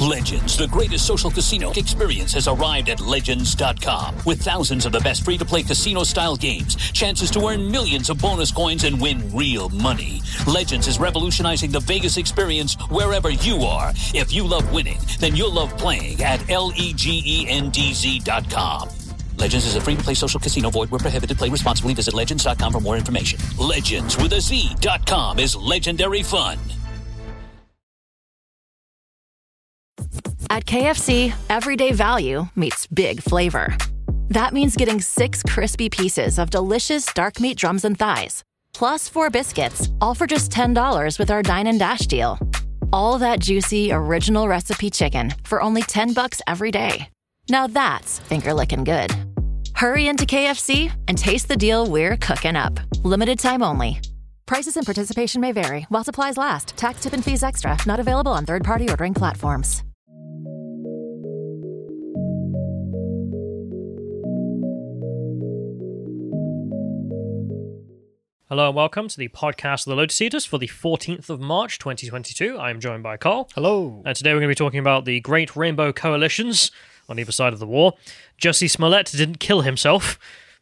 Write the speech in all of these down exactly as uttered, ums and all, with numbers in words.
Legends, the greatest social casino experience, has arrived at Legends dot com. With thousands of the best free-to-play casino-style games, chances to earn millions of bonus coins, and win real money. Legends is revolutionizing the Vegas experience wherever you are. If you love winning, then you'll love playing at L-E-G-E-N-D-Z dot com. Legends is a free-to-play social casino. Void where prohibited. Play responsibly. Visit Legends dot com for more information. Legends with a Z dot com is legendary fun. At K F C, everyday value meets big flavor. That means getting six crispy pieces of delicious dark meat drums and thighs, plus four biscuits, all for just ten dollars with our Dine and Dash deal. All that juicy, original recipe chicken for only ten bucks every day. Now that's finger-licking good. Hurry into K F C and taste the deal we're cooking up. Limited time only. Prices and participation may vary while supplies last. Tax, tip, and fees extra. Not available on third-party ordering platforms. Hello and welcome to the podcast of the Lotus Eaters for the fourteenth of March twenty twenty-two. I am joined by Carl. Hello. And today we're going to be talking about the Great Rainbow Coalitions on either side of the war. Jussie Smollett didn't kill himself.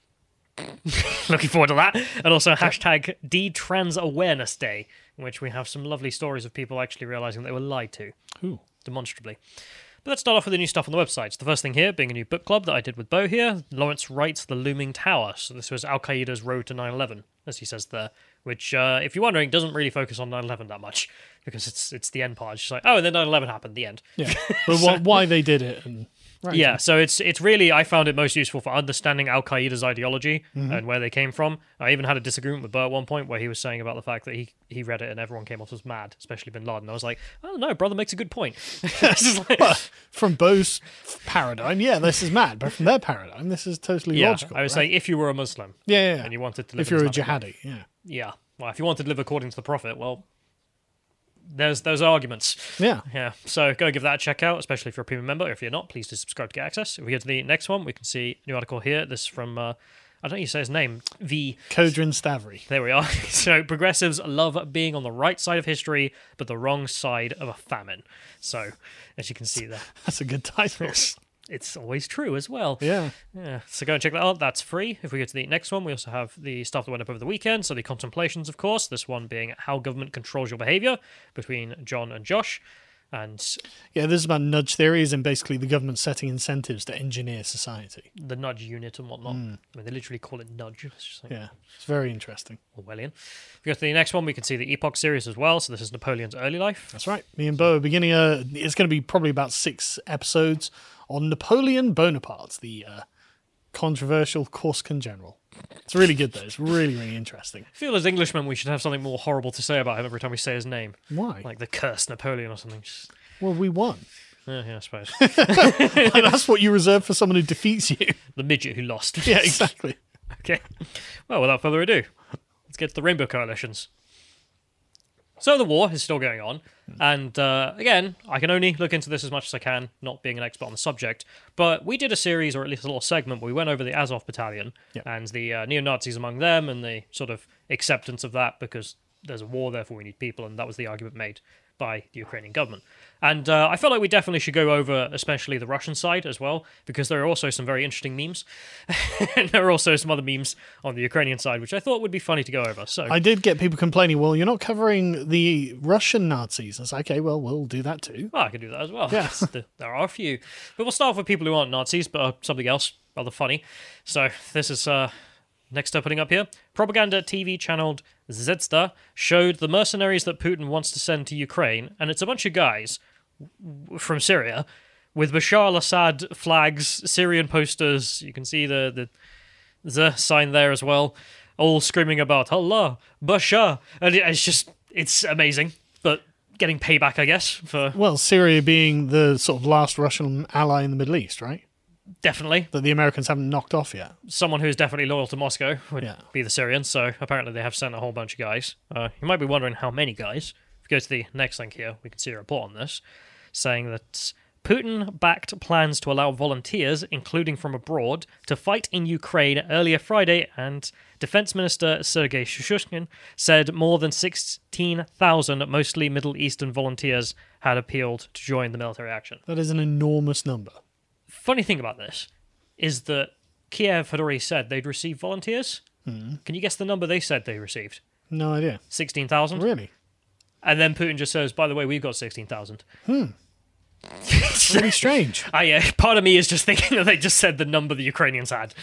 Looking forward to that. And also hashtag D-Trans Awareness Day, in which we have some lovely stories of people actually realising they were lied to. Ooh. Demonstrably. But let's start off with the new stuff on the website. So the first thing here, being a new book club that I did with Bo here, Lawrence writes The Looming Tower. So this was Al-Qaeda's road to nine eleven, as he says there, which, uh, if you're wondering, doesn't really focus on nine eleven that much, because it's it's the end part. It's just like, oh, and then nine eleven happened, the end. Yeah, but so, why they did it. And right. Yeah, so it's it's really, I found it most useful for understanding Al-Qaeda's ideology mm-hmm. and where they came from. I even had a disagreement with Bo at one point where he was saying about the fact that he, he read it and everyone came off as mad, especially Bin Laden. I was like, oh no, brother makes a good point. like, well, from Bo's paradigm, yeah, this is mad, but from their paradigm, this is totally yeah, logical. I was right? saying, if you were a Muslim yeah, yeah, yeah. and you wanted to live if you're a Islamic jihadi, yeah. Yeah, well, if you wanted to live according to the Prophet, well, there's those arguments. Yeah. Yeah, so go give that a check out, especially if you're a premium member. If you're not, please do subscribe to get access. If we go to the next one, we can see a new article here. This is from, uh, I don't know how you say his name, V. Kodrin Stavry. There we are. So progressives love being on the right side of history, but the wrong side of a famine. So, as you can see there. That's a good title. It's always true as well. Yeah. Yeah. So go and check that out. That's free. If we go to the next one, we also have the stuff that went up over the weekend. So the contemplations, of course. This one being How Government Controls Your Behaviour between John and Josh. And yeah, this is about nudge theories and basically the government setting incentives to engineer society. The nudge unit and whatnot. Mm. I mean, they literally call it nudge. It's just like, yeah, it's very interesting. Orwellian. If we go to the next one, we can see the Epoch series as well. So this is Napoleon's early life. That's right. Me and Bo are beginning a... It's going to be probably about six episodes on Napoleon Bonaparte, the uh, controversial Corsican general. It's really good, though. It's really, really interesting. I feel as Englishmen we should have something more horrible to say about him every time we say his name. Why? Like the cursed Napoleon or something. Just... Well, we won. Yeah, yeah, I suppose. Like, that's what you reserve for someone who defeats you. The midget who lost. Yeah, exactly. Okay. Well, without further ado, let's get to the Rainbow Coalitions. So the war is still going on, and uh, again, I can only look into this as much as I can, not being an expert on the subject, but we did a series, or at least a little segment, where we went over the Azov Battalion, yeah. and the uh, neo-Nazis among them, and the sort of acceptance of that, because there's a war, therefore we need people, and that was the argument made by the Ukrainian government. And uh, I felt like we definitely should go over especially the Russian side as well, because there are also some very interesting memes. And there are also some other memes on the Ukrainian side, which I thought would be funny to go over. So I did get people complaining, well, you're not covering the Russian Nazis. I was like, okay, well, we'll do that too. Well, I can do that as well. Yes. There are a few. But we'll start off with people who aren't Nazis, but are something else rather funny. So this is... Uh, Next up, putting up here, propaganda T V channeled Zvezda showed the mercenaries that Putin wants to send to Ukraine, and it's a bunch of guys from Syria with Bashar al-Assad flags, Syrian posters. You can see the the, the sign there as well, all screaming about Allah, Bashar, and it's just it's amazing. But getting payback, I guess, for well, Syria being the sort of last Russian ally in the Middle East, right? Definitely. That the Americans haven't knocked off yet. Someone who's definitely loyal to Moscow would yeah. be the Syrians, so apparently they have sent a whole bunch of guys. Uh, you might be wondering how many guys. If we go to the next link here, we can see a report on this, saying that Putin backed plans to allow volunteers, including from abroad, to fight in Ukraine earlier Friday, and Defense Minister Sergei Shushkin said more than sixteen thousand, mostly Middle Eastern volunteers, had appealed to join the military action. That is an enormous number. Funny thing about this is that Kiev had already said they'd receive volunteers. Hmm. Can you guess the number they said they received? No idea. sixteen thousand? Really? And then Putin just says, by the way, we've got sixteen thousand. It's really strange. I, uh, part of me is just thinking that they just said the number the Ukrainians had.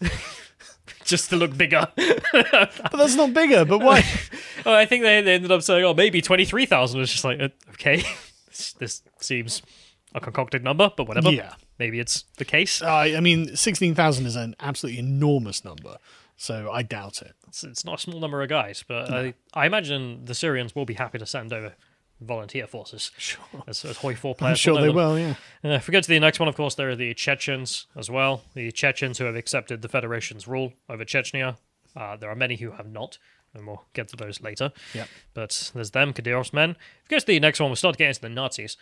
Just to look bigger. But that's not bigger, but why? Oh, I think they, they ended up saying, oh, maybe twenty-three thousand. It's just like, uh, okay, this, this seems a concocted number, but whatever. Yeah. Maybe it's the case. Uh, I mean, sixteen thousand is an absolutely enormous number, so I doubt it. It's, it's not a small number of guys, but I, I imagine the Syrians will be happy to send over volunteer forces. Sure. As, as Hoi four players. I'm sure know they them. will, yeah. Uh, if we go to the next one, of course, there are the Chechens as well. The Chechens who have accepted the Federation's rule over Chechnya. Uh, there are many who have not, and we'll get to those later. Yep. But there's them, Kadyrov's men. If we go to the next one, we'll start getting into the Nazis.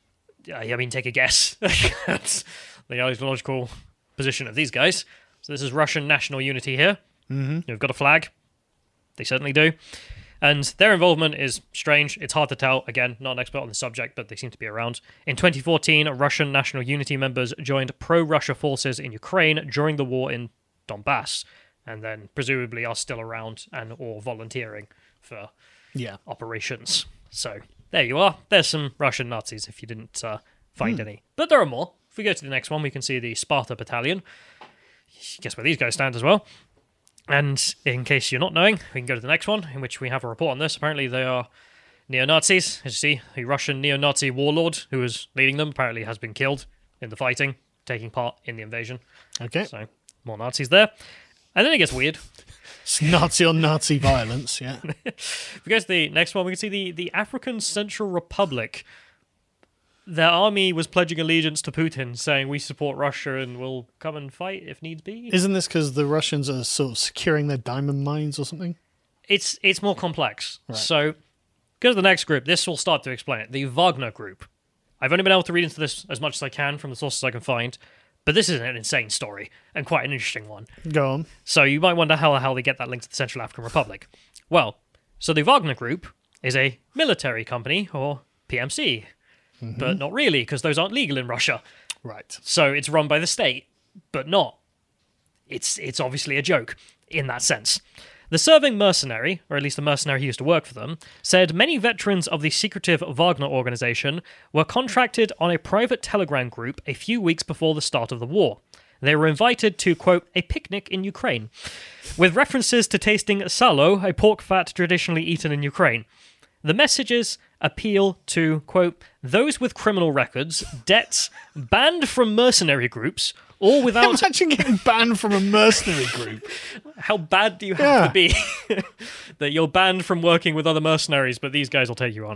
I mean, take a guess. That's the ideological position of these guys. So this is Russian national unity here. Mm-hmm. You've got a flag. They certainly do. And their involvement is strange. It's hard to tell. Again, not an expert on the subject, but they seem to be around. In twenty fourteen, Russian National Unity members joined pro-Russia forces in Ukraine during the war in Donbass, and then presumably are still around and or volunteering for Yeah. operations. So there you are. There's some Russian Nazis if you didn't uh, find any. But there are more. If we go to the next one, we can see the Sparta Battalion. Guess where these guys stand as well. And in case you're not knowing, we can go to the next one, in which we have a report on this. Apparently they are neo-Nazis. As you see, the Russian neo-Nazi warlord who was leading them apparently has been killed in the fighting, taking part in the invasion. Okay. So, more Nazis there. And then it gets weird. It's Nazi on Nazi violence, yeah. If we go to the next one, we can see the, the African Central Republic. Their army was pledging allegiance to Putin, saying we support Russia and will come and fight if needs be. Isn't this because the Russians are sort of securing their diamond mines or something? It's it's more complex. Right. So, go to the next group. This will start to explain it. The Wagner Group. I've only been able to read into this as much as I can from the sources I can find, but this is an insane story and quite an interesting one. Go on. So you might wonder how the hell they get that link to the Central African Republic. Well, so the Wagner Group is a military company, or P M C, mm-hmm. but not really, because those aren't legal in Russia. Right. So it's run by the state, but not. It's it's obviously a joke in that sense. The serving mercenary, or at least the mercenary who used to work for them, said many veterans of the secretive Wagner organization were contracted on a private telegram group a few weeks before the start of the war. They were invited to, quote, a picnic in Ukraine, with references to tasting salo, a pork fat traditionally eaten in Ukraine. The messages appeal to, quote, those with criminal records, debts, banned from mercenary groups, or without... Imagine getting banned from a mercenary group. How bad do you have Yeah. to be that you're banned from working with other mercenaries, but these guys will take you on?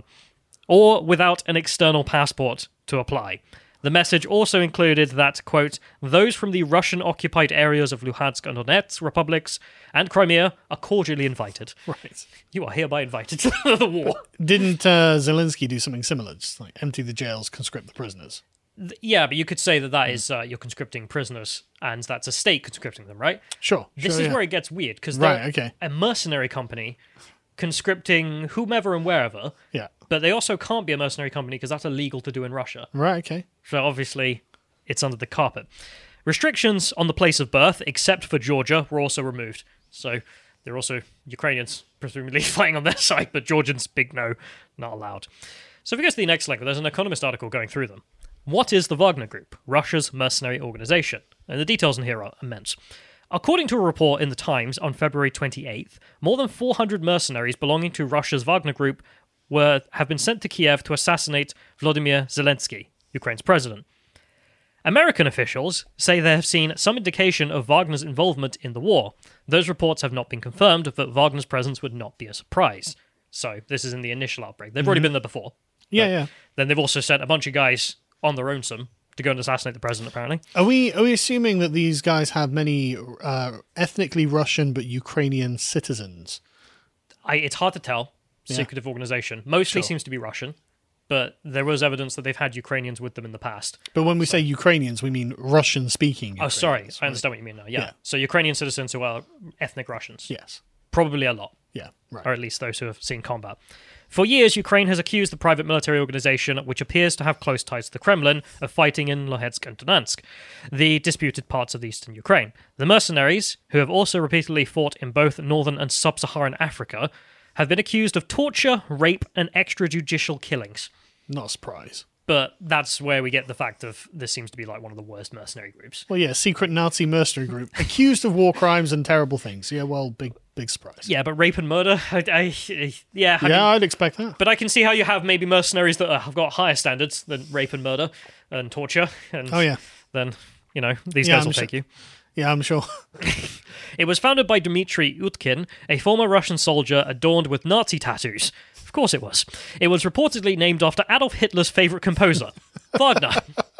Or without an external passport to apply. The message also included that, quote, those from the Russian-occupied areas of Luhansk and Donetsk republics and Crimea are cordially invited. Right. You are hereby invited to the war. Didn't uh, Zelensky do something similar? Just like empty the jails, conscript the prisoners. Th- Yeah, but you could say that that is uh, you're conscripting prisoners, and that's a state conscripting them, right? Sure. This sure, is yeah. where it gets weird, because Right, they're okay. a mercenary company conscripting whomever and wherever, Yeah. but they also can't be a mercenary company because that's illegal to do in Russia. Right, okay. So obviously, it's under the carpet. Restrictions on the place of birth, except for Georgia, were also removed. So there are also Ukrainians presumably fighting on their side, but Georgians, big no, not allowed. So if we go to the next link, there's an Economist article going through them. What is the Wagner Group, Russia's mercenary organization? And the details in here are immense. According to a report in The Times on February twenty-eighth, more than four hundred mercenaries belonging to Russia's Wagner Group were have been sent to Kiev to assassinate Volodymyr Zelensky, Ukraine's president. American officials say they have seen some indication of Wagner's involvement in the war. Those reports have not been confirmed, but Wagner's presence would not be a surprise. So this is in the initial outbreak. They've already been there before. Yeah, But yeah. Then they've also sent a bunch of guys on their own some to go and assassinate the president, apparently. Are we are we assuming that these guys have many uh, ethnically Russian but Ukrainian citizens? I, it's hard to tell. Yeah. Secretive organization. Mostly Sure. seems to be Russian. but there was evidence that they've had Ukrainians with them in the past. But when we say Ukrainians, we mean Russian-speaking Oh, sorry. Ukrainians, I right? understand what you mean now. Yeah. Yeah. So Ukrainian citizens who are ethnic Russians. Yes. Probably a lot. Yeah, right. Or at least those who have seen combat. For years, Ukraine has accused the private military organization, which appears to have close ties to the Kremlin, of fighting in Luhansk and Donetsk, the disputed parts of eastern Ukraine. The mercenaries, who have also repeatedly fought in both northern and sub-Saharan Africa, have been accused of torture, rape, and extrajudicial killings. Not a surprise. But that's where we get the fact of this seems to be like one of the worst mercenary groups. Well, yeah, secret Nazi mercenary group accused of war crimes and terrible things. Yeah, well, big, big surprise. Yeah, but rape and murder, I, I, yeah, I yeah, mean, I'd expect that. but I can see how you have maybe mercenaries that have got higher standards than rape and murder and torture. And Oh, yeah. then, you know, these Yeah, guys I'm will sure- take you. Yeah, I'm sure. It was founded by Dmitry Utkin, a former Russian soldier adorned with Nazi tattoos. Of course it was. It was reportedly named after Adolf Hitler's favourite composer, Wagner.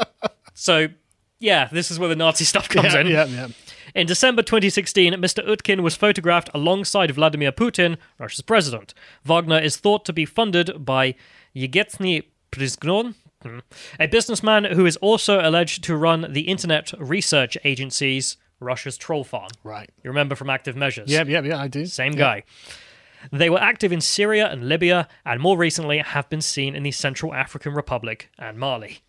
So, yeah, this is where the Nazi stuff comes yeah, in. yeah, yeah. In December twenty sixteen, Mister Utkin was photographed alongside Vladimir Putin, Russia's president. Wagner is thought to be funded by Yevgeny Prigozhin, a businessman who is also alleged to run the internet research agency's Russia's troll farm. Right. You remember from Active Measures? Yeah, yeah, yeah, I do. Same Yeah. guy. They were active in Syria and Libya, and more recently have been seen in the Central African Republic and Mali.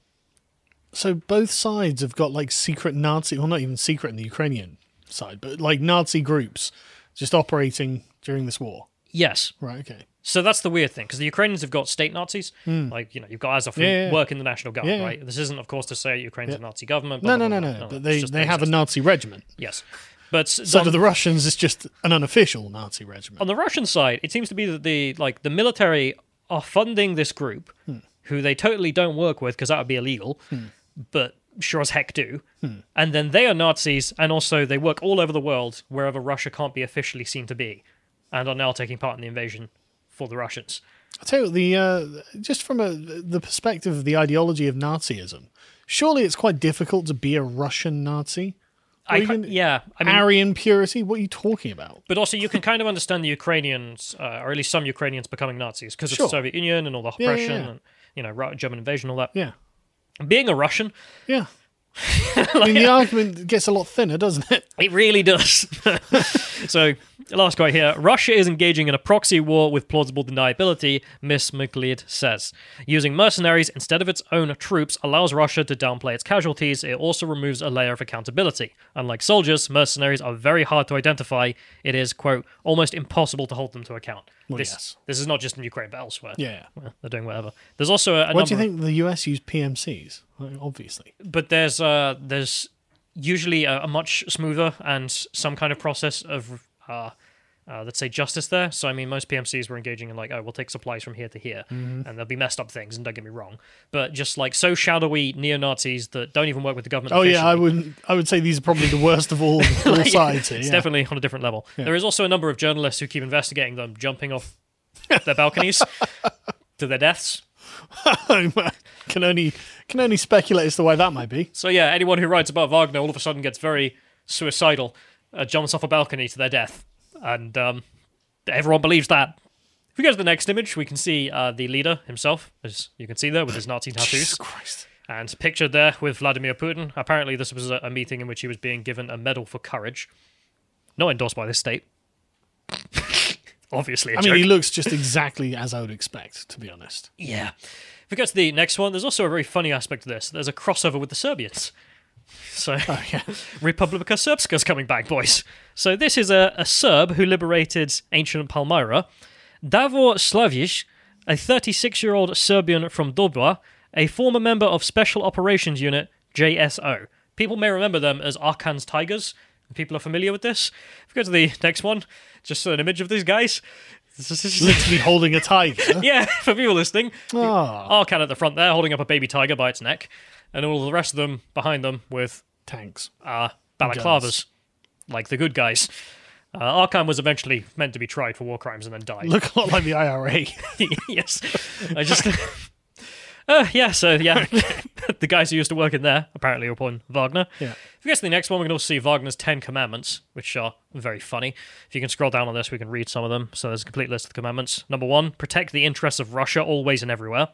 So both sides have got like secret Nazi, well, not even secret in the Ukrainian side, but like Nazi groups just operating during this war. Yes. Right, okay. So that's the weird thing, because the Ukrainians have got state Nazis. Like, you know, you've got Azov who Hmm. Yeah, yeah. work in the National Guard, Yeah, yeah. right? This isn't, of course, to say Ukraine's a Nazi government. No, blah, no, blah, no, blah, no. blah. But It's they, just they have a exist. Nazi regiment. Yes. But So on, to the Russians, it's just an unofficial Nazi regiment. on the Russian side, it seems to be that the, like, the military are funding this group, Hmm. who they totally don't work with, because that would be illegal, but sure as heck do. Hmm. And then they are Nazis, and also they work all over the world, wherever Russia can't be officially seen to be, and are now taking part in the invasion for the Russians. I tell you what, the uh, just from a, the perspective of the ideology of Nazism, surely it's quite difficult to be a Russian Nazi. Or I even ca- yeah, I mean, Aryan purity. What are you talking about? but also you can kind of understand the Ukrainians, uh, or at least some Ukrainians, becoming Nazis because of Sure. the Soviet Union and all the Yeah, yeah, oppression yeah. and you know Ru- German invasion, all that. Yeah, Being a Russian, yeah. I mean, the argument gets a lot thinner, doesn't it? it really does. So, last quote here. Russia is engaging in a proxy war with plausible deniability, Miss McLeod says. Using mercenaries instead of its own troops allows Russia to downplay its casualties. It also removes a layer of accountability. Unlike soldiers, mercenaries are very hard to identify. It is, quote, almost impossible to hold them to account. Well, this, yes. this is not just in Ukraine, but elsewhere. Yeah. Well, they're doing whatever. There's also a, a Why do you number- think the U S use P M Cs? Like, obviously. but there's uh there's usually a, a much smoother and some kind of process of uh, uh let's say justice there. So I mean, most P M Cs were engaging in like, oh, we'll take supplies from here to here, Mm-hmm. and there'll be messed up things. And don't get me wrong, but just like so shadowy neo Nazis that don't even work with the government. Oh yeah, I officially. would. I would say these are probably the worst of all, all Like, sides here. It's yeah. definitely on a different level. There is also a number of journalists who keep investigating them jumping off their balconies to their deaths. can only can only speculate as to why that might be. So yeah, anyone who writes about Wagner all of a sudden gets very suicidal, uh, jumps off a balcony to their death, and um, everyone believes that. If we go to the next image, we can see uh, the leader himself, as you can see there, with his Nazi tattoos, Jesus Christ. and pictured there with Vladimir Putin. Apparently, this was a, a meeting in which he was being given a medal for courage, not endorsed by this state. Obviously, a I mean, joke. he looks just exactly as I would expect, to be honest. Yeah. If we go to the next one, there's also a very funny aspect to this. There's a crossover with the Serbians. So, Oh yeah. Republika Srpska's coming back, boys. So this is a, a Serb who liberated ancient Palmyra. Davor Slavic, a thirty-six-year-old Serbian from Dobra, a former member of Special Operations Unit, J S O. People may remember them as Arkan's Tigers. People are familiar with this. If we go to the next one, just an image of these guys. This is- Literally holding a tiger. yeah, for people listening. Oh, Arkan at the front there, holding up a baby tiger by its neck, and all the rest of them behind them with tanks. uh, balaclavas, like the good guys. Uh, Arkan was eventually meant to be tried for war crimes and then died. Look a lot like the I R A. Yes, I just. Uh, yeah, so yeah, the guys who used to work in there apparently were upon Wagner. Yeah. If we get to the next one, we can also see Wagner's Ten Commandments, which are very funny. If you can scroll down on this, we can read some of them. So there's a complete list of the commandments. Number one, protect the interests of Russia always and everywhere.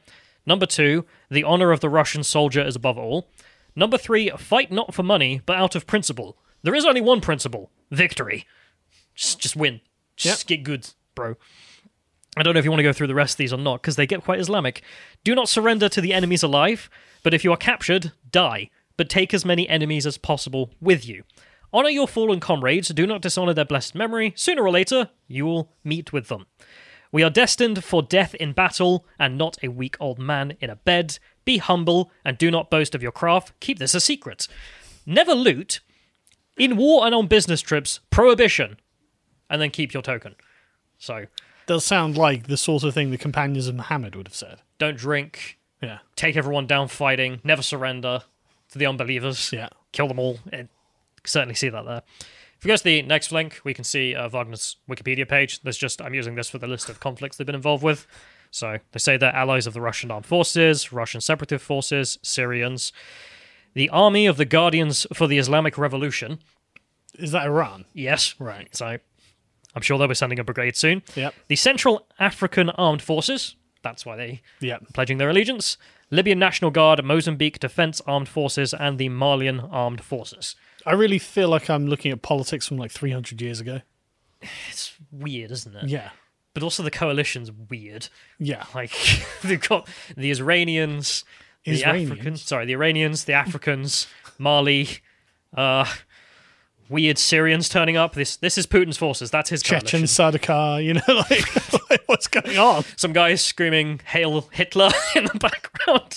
Number two, the honor of the Russian soldier is above all. Number three, fight not for money, but out of principle. There is only one principle: victory. Just, just win. Just yep. get good, bro. I don't know if you want to go through the rest of these or not, because they get quite Islamic. Do not surrender to the enemies alive, but if you are captured, die. But take as many enemies as possible with you. Honor your fallen comrades, do not dishonor their blessed memory. Sooner or later, you will meet with them. We are destined for death in battle, and not a weak old man in a bed. Be humble, and do not boast of your craft. Keep this a secret. Never loot. In war and on business trips, prohibition. And then keep your token. So... does sound like the sort of thing the companions of Muhammad would have said. Don't drink. Yeah. Take everyone down fighting. Never surrender to the unbelievers. Yeah. Kill them all. It, certainly see that there. If we go to the next link, we can see uh, Wagner's Wikipedia page. There's just, I'm using this for the list of conflicts they've been involved with. So they say they're allies of the Russian armed forces, Russian separatist forces, Syrians, the army of the Guardians for the Islamic Revolution. Is that Iran? Yes. Right. So I'm sure they'll be sending a brigade soon. Yep. The Central African Armed Forces. That's why they yep. pledging their allegiance. Libyan National Guard, Mozambique Defense Armed Forces, and the Malian Armed Forces. I really feel like I'm looking at politics from like three hundred years ago. It's weird, isn't it? Yeah. But also the coalition's weird. Yeah. Like, they've got the Iranians, the Israelians? Africans, sorry, the Iranians, the Africans, Mali, uh, weird Syrians turning up. This this is Putin's forces. That's his Chechen, coalition. Sadaqah, you know, like, like, what's going on? Some guys screaming, "Hail Hitler" in the background.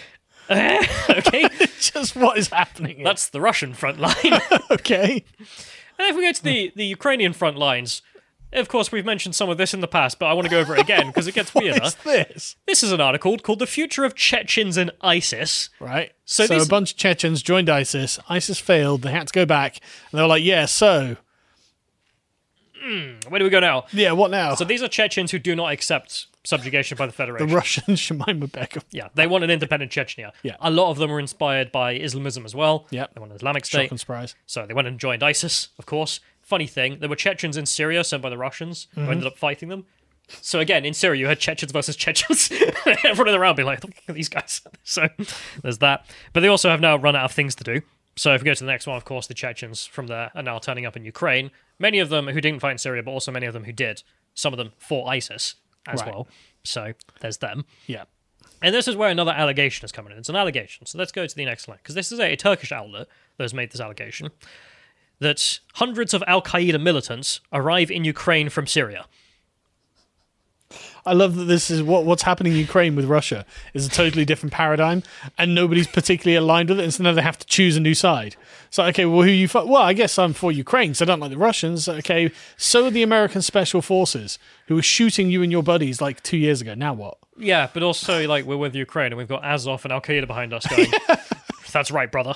Uh, okay. Just what is happening here? That's the Russian front line. Okay. And if we go to the, the Ukrainian front lines, of course, we've mentioned some of this in the past, but I want to go over it again because it gets weirder. What is this? This is an article called The Future of Chechens and ISIS. Right. So So, these- a bunch of Chechens joined ISIS. ISIS failed. They had to go back. And they were like, yeah, so, Where do we go now? yeah, what now? So these are Chechens who do not accept subjugation by the the Federation. Russian Shemaima Begum. Yeah, they want an independent Chechnya. Yeah. A lot of them were inspired by Islamism as well. Yep. They want an Islamic Shock state. and surprise. So they went and joined ISIS, of course. Funny thing, there were Chechens in Syria sent by the Russians Mm-hmm. who ended up fighting them. So again, in Syria, you had Chechens versus Chechens. Everyone around being like, look at these guys. So there's that. But they also have now run out of things to do. So if we go to the next one, of course, the Chechens from there are now turning up in Ukraine. Many of them who didn't fight in Syria, but also many of them who did. Some of them fought ISIS as Right. well. So there's them. Yeah. And this is where another allegation is coming in. It's an allegation. So let's go to the next link. Because this is a, a Turkish outlet that has made this allegation. That hundreds of Al-Qaeda militants arrive in Ukraine from Syria. I love that this is what what's happening in Ukraine with Russia is a totally different paradigm, and nobody's particularly aligned with it, and so now they have to choose a new side. So, okay, well, who you? Fo- well, I guess I'm for Ukraine, so I don't like the Russians. Okay, so are the American Special Forces, who were shooting you and your buddies like two years ago. Now what? Yeah, but also, like, we're with Ukraine, and we've got Azov and Al-Qaeda behind us going, that's right, brother.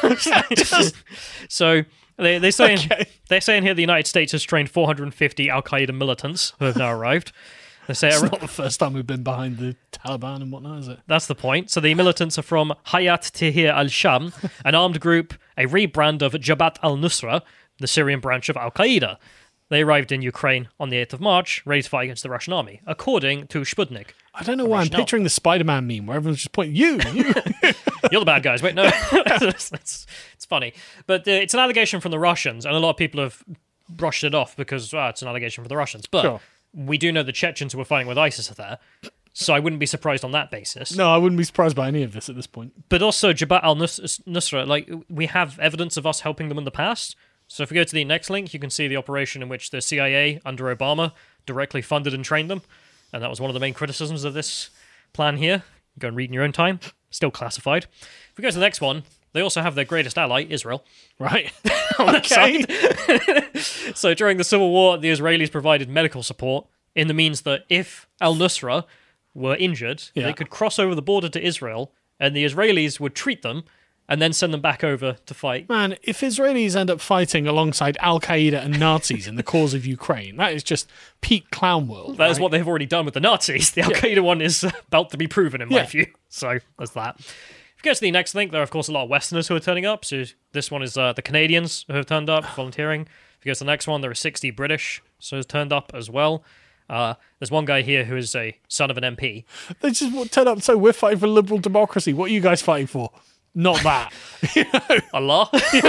So they, they're, saying, Okay. they're saying here the United States has trained four hundred fifty Al-Qaeda militants who have now arrived. They say It's not the first time we've been behind the Taliban and whatnot, is it? That's the point. So the militants are from Hayat Tahrir al-Sham, an armed group, a rebrand of Jabhat al-Nusra, the Syrian branch of Al-Qaeda. They arrived in Ukraine on the eighth of March, ready to fight against the Russian army, according to Sputnik. I don't know why I'm Russian picturing the Spider-Man meme where everyone's just pointing, you, you. You're the bad guys. Wait, no. it's, it's, it's funny. But uh, it's an allegation from the Russians, and a lot of people have brushed it off because ah, it's an allegation from the Russians. But Sure. we do know the Chechens who were fighting with ISIS are there, so I wouldn't be surprised on that basis. No, I wouldn't be surprised by any of this at this point. But also Jabhat al-Nusra, like, we have evidence of us helping them in the past. So if we go to the next link, you can see the operation in which the C I A, under Obama, directly funded and trained them. And that was one of the main criticisms of this plan here. Go and read in your own time. Still classified. If we go to the next one, they also have their greatest ally, Israel. Right. On that Okay. side. So during the Civil War, the Israelis provided medical support in the means that if al-Nusra were injured, Yeah. they could cross over the border to Israel, and the Israelis would treat them, and then send them back over to fight. Man, if Israelis end up fighting alongside Al-Qaeda and Nazis in the cause of Ukraine, that is just peak clown world. That is right? what they've already done with the Nazis. The Al-Qaeda one is about to be proven, in my Yeah. view. So there's that. If you go to the next link, there are, of course, a lot of Westerners who are turning up. So this one is uh, the Canadians who have turned up, volunteering. If you go to the next one, there are sixty British, so has turned up as well. Uh, there's one guy here who is a son of an M P. They just turn up and say, we're fighting for liberal democracy. What are you guys fighting for? Not that. You know? Allah.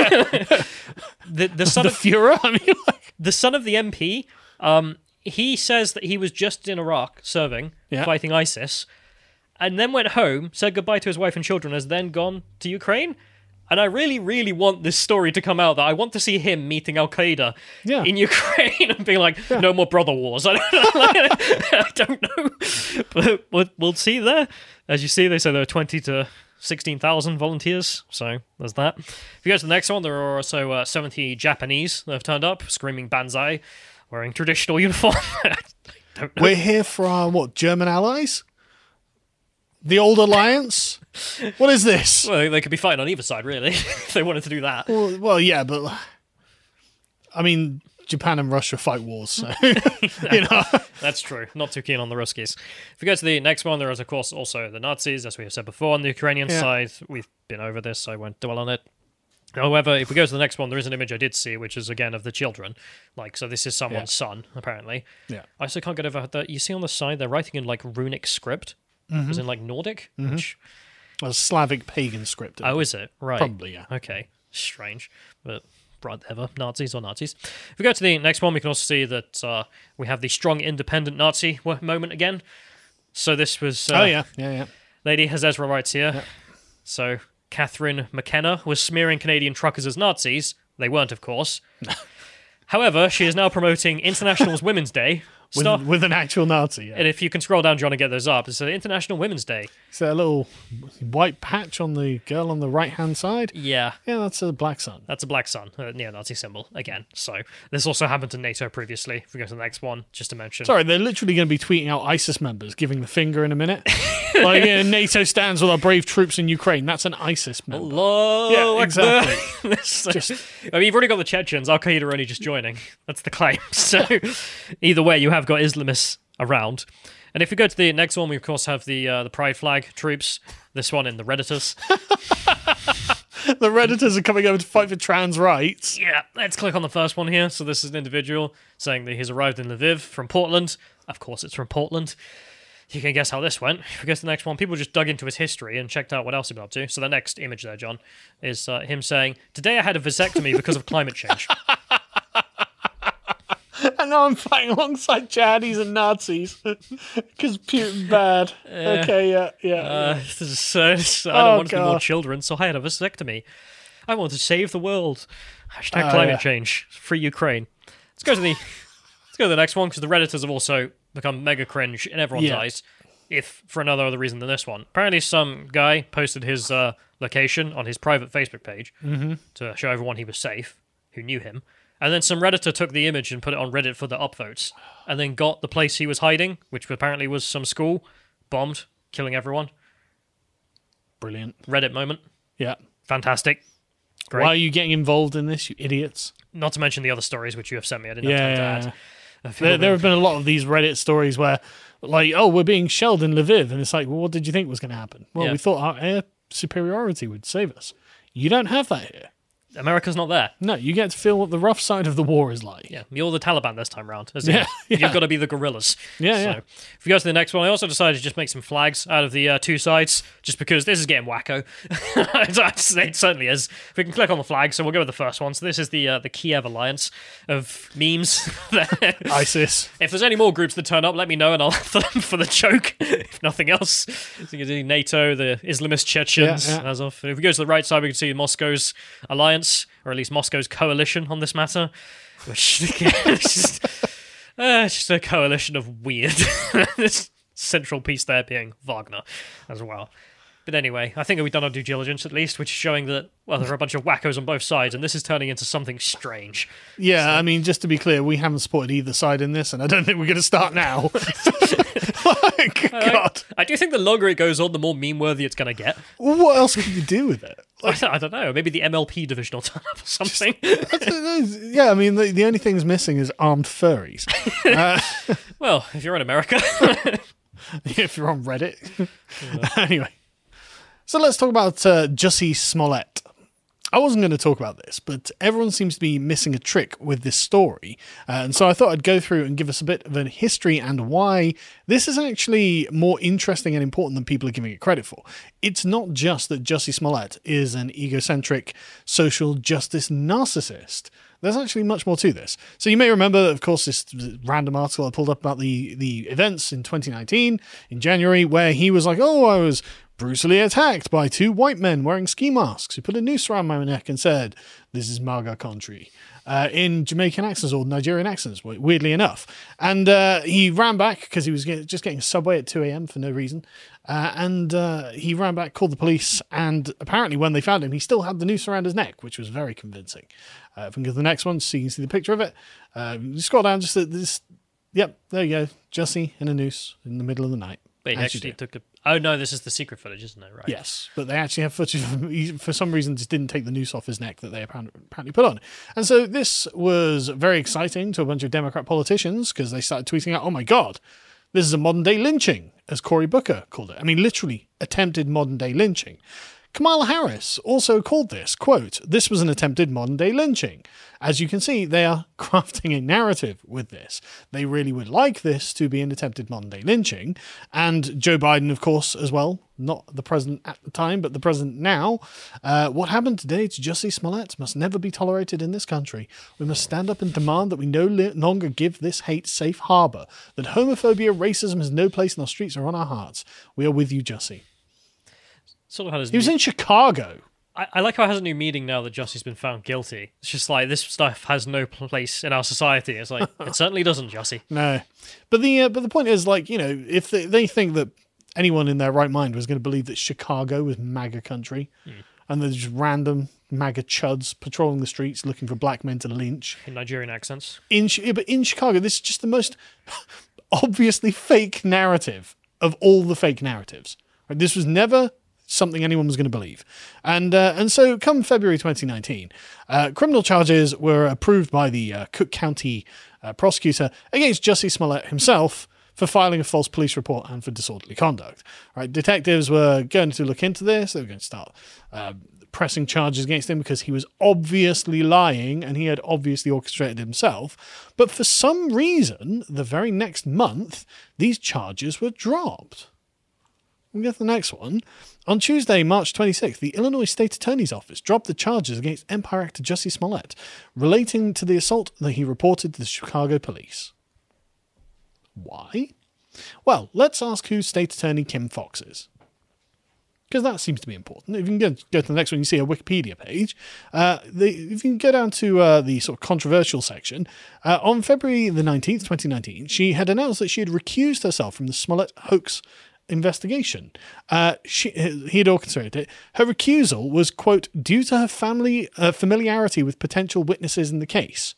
the the son The of Fuhrer? I mean, like, the son of the M P. Um, he says that he was just in Iraq serving, Yeah. fighting ISIS, and then went home, said goodbye to his wife and children, has then gone to Ukraine. And I really, really want this story to come out, that I want to see him meeting Al Qaeda Yeah. in Ukraine and being like, no more brother wars. I don't know. I don't know. But we'll, we'll see there. As you see, they say there are twenty to sixteen thousand volunteers. So there's that. If you go to the next one, there are also uh, seventy Japanese that have turned up, screaming Banzai, wearing traditional uniform. I don't know. we're here for our, what, German allies? The old alliance? What is this? Well, they could be fighting on either side, really, if they wanted to do that. Well, well, yeah, but I mean, Japan and Russia fight wars, so you know. That's true. Not too keen on the Ruskies. If we go to the next one, there is, of course, also the Nazis, as we have said before. On the Ukrainian Yeah. side, we've been over this, so I won't dwell on it. However, if we go to the next one, there is an image I did see, which is, again, of the children. Like, so this is someone's son, apparently. Yeah. I also can't get over that. You see on the side, they're writing in, like, runic script, as in, like, Nordic, which... A Slavic pagan script. Oh, is it? Right. Probably, yeah. Okay. Strange. But whatever. Nazis or Nazis. If we go to the next one, we can also see that uh, we have the strong independent Nazi w- moment again. So this was... Uh, Oh, yeah, yeah, yeah. Lady Ezra writes here. So Catherine McKenna was smearing Canadian truckers as Nazis. They weren't, of course. However, she is now promoting International Women's Day. With, Star- with an actual Nazi, yeah. and if you can scroll down, John, and get those up, it's uh, International Women's Day. Is there a little white patch on the girl on the right-hand side? Yeah. Yeah, that's a black sun. That's a black sun, a neo-Nazi symbol, again. So this also happened to NATO previously. If we go to the next one, just to mention. Sorry, they're literally going to be tweeting out ISIS members giving the finger in a minute. Like, yeah, NATO stands with our brave troops in Ukraine. That's an ISIS member. Allahu Yeah, Akbar. exactly. So- Just- I mean, you've already got the Chechens. Al Qaeda are only just joining. That's the claim. So either way, you have got Islamists around. And if we go to the next one, we of course have the uh, the Pride flag troops. This one in the Redditors. The Redditors are coming over to fight for trans rights. Yeah, let's click on the first one here. So this is an individual saying that he's arrived in Lviv from Portland. Of course, it's from Portland. You can guess how this went. If we go to the next one, people just dug into his history and checked out what else he'd been up to. So the next image there, John, is uh, him saying, "Today I had a vasectomy because of climate change." And now I'm fighting alongside jihadis and Nazis because Putin's bad. Okay, yeah, yeah. Uh, this is so, I don't Oh, want to be more God. children, so I had a vasectomy. I want to save the world. Hashtag Oh, climate yeah. change. Free Ukraine. Let's go to the let's go to the next one because the Redditors have also become mega cringe in everyone's Yeah. eyes. If for another other reason than this one. Apparently, some guy posted his uh, location on his private Facebook page Mm-hmm. to show everyone he was safe, who knew him. And then some Redditor took the image and put it on Reddit for the upvotes, and then got the place he was hiding, which apparently was some school, bombed, killing everyone. Brilliant. Reddit moment. Yeah. Fantastic. Great. Why are you getting involved in this, you idiots? Not to mention the other stories which you have sent me. I didn't have time Yeah. to add. Uh, people There, there have have been a lot of these Reddit stories where, like, oh, we're being shelled in Lviv. And it's like, well, what did you think was going to happen? Well, Yeah. we thought our air superiority would save us. You don't have that here. been- America's not there. No, you get to feel what the rough side of the war is like. Yeah, you're the Taliban this time round. As in, Yeah, yeah. You've got to be the guillas. Yeah, so, yeah. If we go to the next one, I also decided to just make some flags out of the uh, two sides, just because this is getting wacko. It certainly is. If we can click on the flag, so we'll go with the first one. So this is the uh, the Kiev alliance of memes. ISIS. If there's any more groups that turn up, let me know and I'll have them for the joke, if nothing else. So you can see NATO, the Islamist Chechens, Yeah, yeah. as of. If we go to the right side, we can see Moscow's alliance, or at least Moscow's coalition on this matter, which is just, uh, it's just a coalition of weird. This central piece there being Wagner as well. But anyway, I think we've done our due diligence at least, which is showing that, well, there are a bunch of wackos on both sides, and this is turning into something strange. Yeah, I mean, just to be clear, we haven't supported either side in this, and I don't think we're going to start now. Like, God. I, I do think the longer it goes on, the more meme-worthy it's going to get. Well, what else can you do with it? I, I don't know. Maybe the M L P division will turn up or something. I don't know. Yeah, I mean, the, the only thing's missing is armed furries. Uh, Well, if you're in America. if you're on Reddit. Anyway. So let's talk about uh, Jussie Smollett. I wasn't going to talk about this, but everyone seems to be missing a trick with this story. Uh, and so I thought I'd go through and give us a bit of a history and why this is actually more interesting and important than people are giving it credit for. It's not just that Jussie Smollett is an egocentric social justice narcissist. There's actually much more to this. So you may remember, of course, this random article I pulled up about the, the events in twenty nineteen, in January, where he was like, oh, I was brutally attacked by two white men wearing ski masks who put a noose around my neck and said, this is MAGA country, uh, in Jamaican accents or Nigerian accents, weirdly enough. And uh, he ran back because he was get, just getting a subway at two a.m. for no reason. Uh, and uh, he ran back, called the police, and apparently when they found him, he still had the noose around his neck, which was very convincing. Uh, if we can go to the next one, so you can see the picture of it. Uh, you scroll down, just this. Yep, there you go. Jussie in a noose in the middle of the night. But he actually took a... Oh, no, this is the secret footage, isn't it? Right. Yes, but they actually have footage of him. He, for some reason, just didn't take the noose off his neck that they apparently, apparently put on. And so this was very exciting to a bunch of Democrat politicians because they started tweeting out, oh my God, this is a modern-day lynching, as Cory Booker called it. I mean, literally, attempted modern-day lynching. Kamala Harris also called this, quote, this was an attempted modern-day lynching. As you can see, they are crafting a narrative with this. They really would like this to be an attempted modern-day lynching. And Joe Biden, of course, as well, not the president at the time, but the president now. Uh, what happened today to Jussie Smollett must never be tolerated in this country. We must stand up and demand that we no longer give this hate safe harbor, that homophobia, racism has no place in our streets or on our hearts. We are with you, Jussie. Sort of had his he was new- in Chicago. I, I like how it has a new meaning now that Jussie's been found guilty. It's just like, this stuff has no place in our society. It's like, it certainly doesn't, Jussie. No. But the uh, but the point is, like, you know, if they, they think that anyone in their right mind was going to believe that Chicago was MAGA country, mm. and there's just random MAGA chuds patrolling the streets looking for black men to lynch. In Nigerian accents. In yeah, But in Chicago, this is just the most obviously fake narrative of all the fake narratives. Right? This was never something anyone was going to believe. And uh, and so come February twenty nineteen, uh, criminal charges were approved by the uh, Cook County uh, prosecutor against Jussie Smollett himself for filing a false police report and for disorderly conduct. Right, detectives were going to look into this. They were going to start uh, pressing charges against him because he was obviously lying and he had obviously orchestrated himself. But for some reason, the very next month, these charges were dropped. We get to the next one. On Tuesday, March twenty-sixth, the Illinois State Attorney's Office dropped the charges against Empire actor Jussie Smollett relating to the assault that he reported to the Chicago police. Why? Well, let's ask who State Attorney Kim Foxx is. Because that seems to be important. If you can go, go to the next one, you see a Wikipedia page. Uh, the, if you can go down to uh, the sort of controversial section, uh, on February the nineteenth, twenty nineteen, she had announced that she had recused herself from the Smollett hoax investigation. Uh, she, he had orchestrated it. Her recusal was, quote, due to her family uh, familiarity with potential witnesses in the case.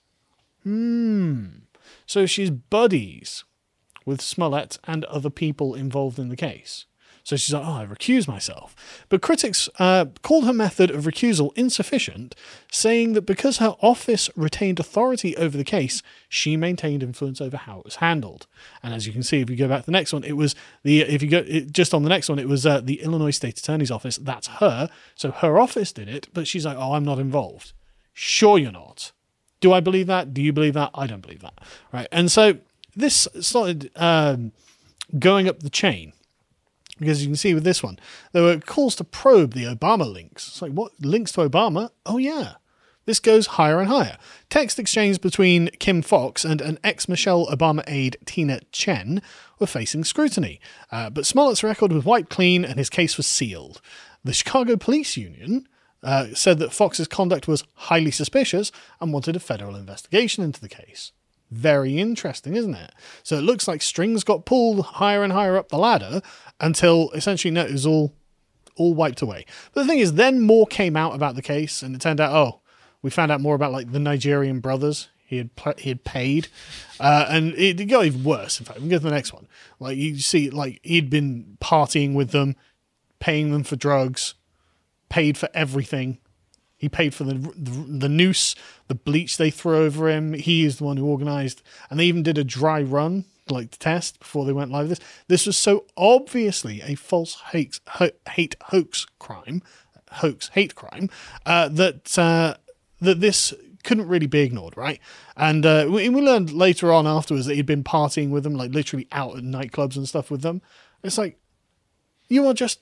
Hmm. So she's buddies with Smollett and other people involved in the case. So she's like, oh, I recuse myself. But critics uh, called her method of recusal insufficient, saying that because her office retained authority over the case, she maintained influence over how it was handled. And as you can see, if you go back to the next one, it was the, if you go it, just on the next one, it was uh, the Illinois State Attorney's Office. That's her. So her office did it, but she's like, oh, I'm not involved. Sure, you're not. Do I believe that? Do you believe that? I don't believe that. Right. And so this started um, going up the chain. Because you can see with this one, there were calls to probe the Obama links. It's like, what? Links to Obama? Oh, yeah. This goes higher and higher. Text exchange between Kim Foxx and an ex-Michelle Obama aide, Tina Chen, were facing scrutiny. Uh, but Smollett's record was wiped clean and his case was sealed. The Chicago Police Union uh, said that Fox's conduct was highly suspicious and wanted a federal investigation into the case. Very interesting, isn't it? So it looks like strings got pulled higher and higher up the ladder until essentially no, it was all all wiped away. But the thing is, then more came out about the case, and it turned out, oh, we found out more about like the Nigerian brothers he had he had paid, uh, and it got even worse. In fact, we can go to the next one. Like you see, like he'd been partying with them, paying them for drugs, paid for everything. He paid for the, the the noose, the bleach they threw over him. He is the one who organised, and they even did a dry run, like the test before they went live. This this was so obviously a false hate, hate hoax crime. hoax hate crime, uh, that uh, that this couldn't really be ignored, right? And uh, we, we learned later on afterwards that he'd been partying with them, like literally out at nightclubs and stuff with them. It's like, you are just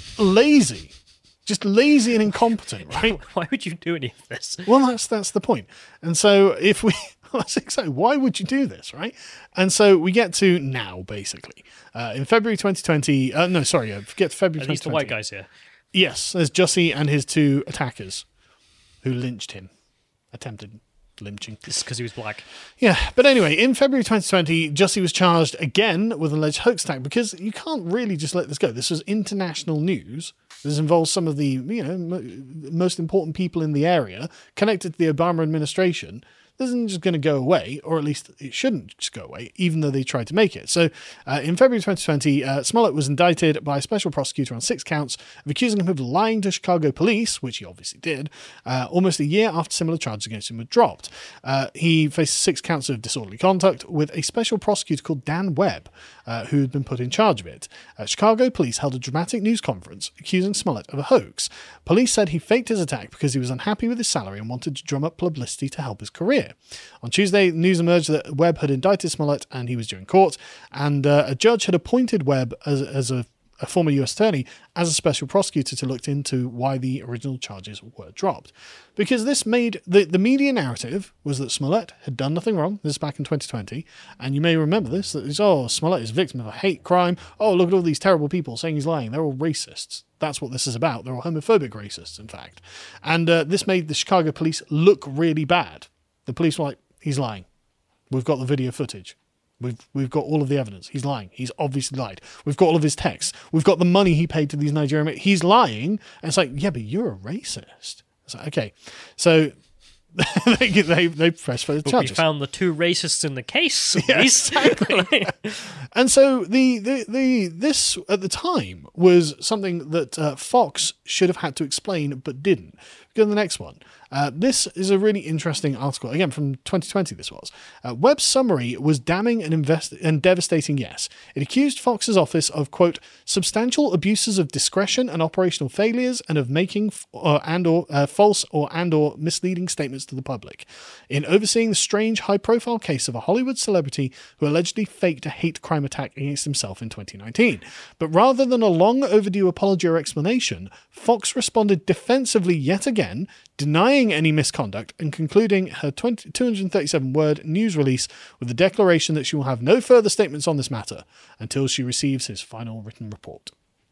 lazy. Just lazy and incompetent, right? Why would you do any of this? Well, that's that's the point. And so if we... That's exactly. Why would you do this, right? And so we get to now, basically. Uh, in February twenty twenty... Uh, no, sorry, uh, forget February At least the twenty twenty. white guys here. Yes, there's Jussie and his two attackers who lynched him. Attempted lynching. This is because he was black. Yeah, but anyway, in February twenty twenty, Jussie was charged again with an alleged hoax attack because you can't really just let this go. This was international news. This involves some of the, you know, m- most important people in the area connected to the Obama administration. This isn't just going to go away, or at least it shouldn't just go away, even though they tried to make it. So uh, in February twenty twenty, uh, Smollett was indicted by a special prosecutor on six counts of accusing him of lying to Chicago police, which he obviously did, uh, almost a year after similar charges against him were dropped. Uh, he faced six counts of disorderly conduct with a special prosecutor called Dan Webb, uh, who had been put in charge of it. Uh, Chicago police held a dramatic news conference accusing Smollett of a hoax. Police said he faked his attack because he was unhappy with his salary and wanted to drum up publicity to help his career. On Tuesday, news emerged that Webb had indicted Smollett and he was due in court, and uh, a judge had appointed Webb as, as a, a former U S attorney as a special prosecutor to look into why the original charges were dropped. Because this made the, the media narrative was that Smollett had done nothing wrong. This is back in twenty twenty, and you may remember this, that it's, oh, Smollett is a victim of a hate crime. Oh, look at all these terrible people saying he's lying. They're all racists. That's what this is about. They're all homophobic racists, in fact. And uh, this made the Chicago police look really bad. The police were like, he's lying. We've got the video footage. We've we've got all of the evidence. He's lying. He's obviously lied. We've got all of his texts. We've got the money he paid to these Nigerian... He's lying. And it's like, yeah, but you're a racist. It's like, okay. So they, they, they press for the But charges. we found the two racists in the case. Yeah, Yes, exactly. And so the, the the this at the time was something that uh, Fox should have had to explain but didn't. Go to the next one. Uh, this is a really interesting article, again from twenty twenty this was. Uh, Webb's summary was damning and, invest- and devastating, yes. It accused Fox's office of, quote, substantial abuses of discretion and operational failures and of making f- or, and or uh, false or and or misleading statements to the public in overseeing the strange high-profile case of a Hollywood celebrity who allegedly faked a hate crime attack against himself in twenty nineteen. But rather than a long overdue apology or explanation, Fox responded defensively yet again, denying any misconduct and concluding her two hundred thirty-seven word news release with the declaration that she will have no further statements on this matter until she receives his final written report.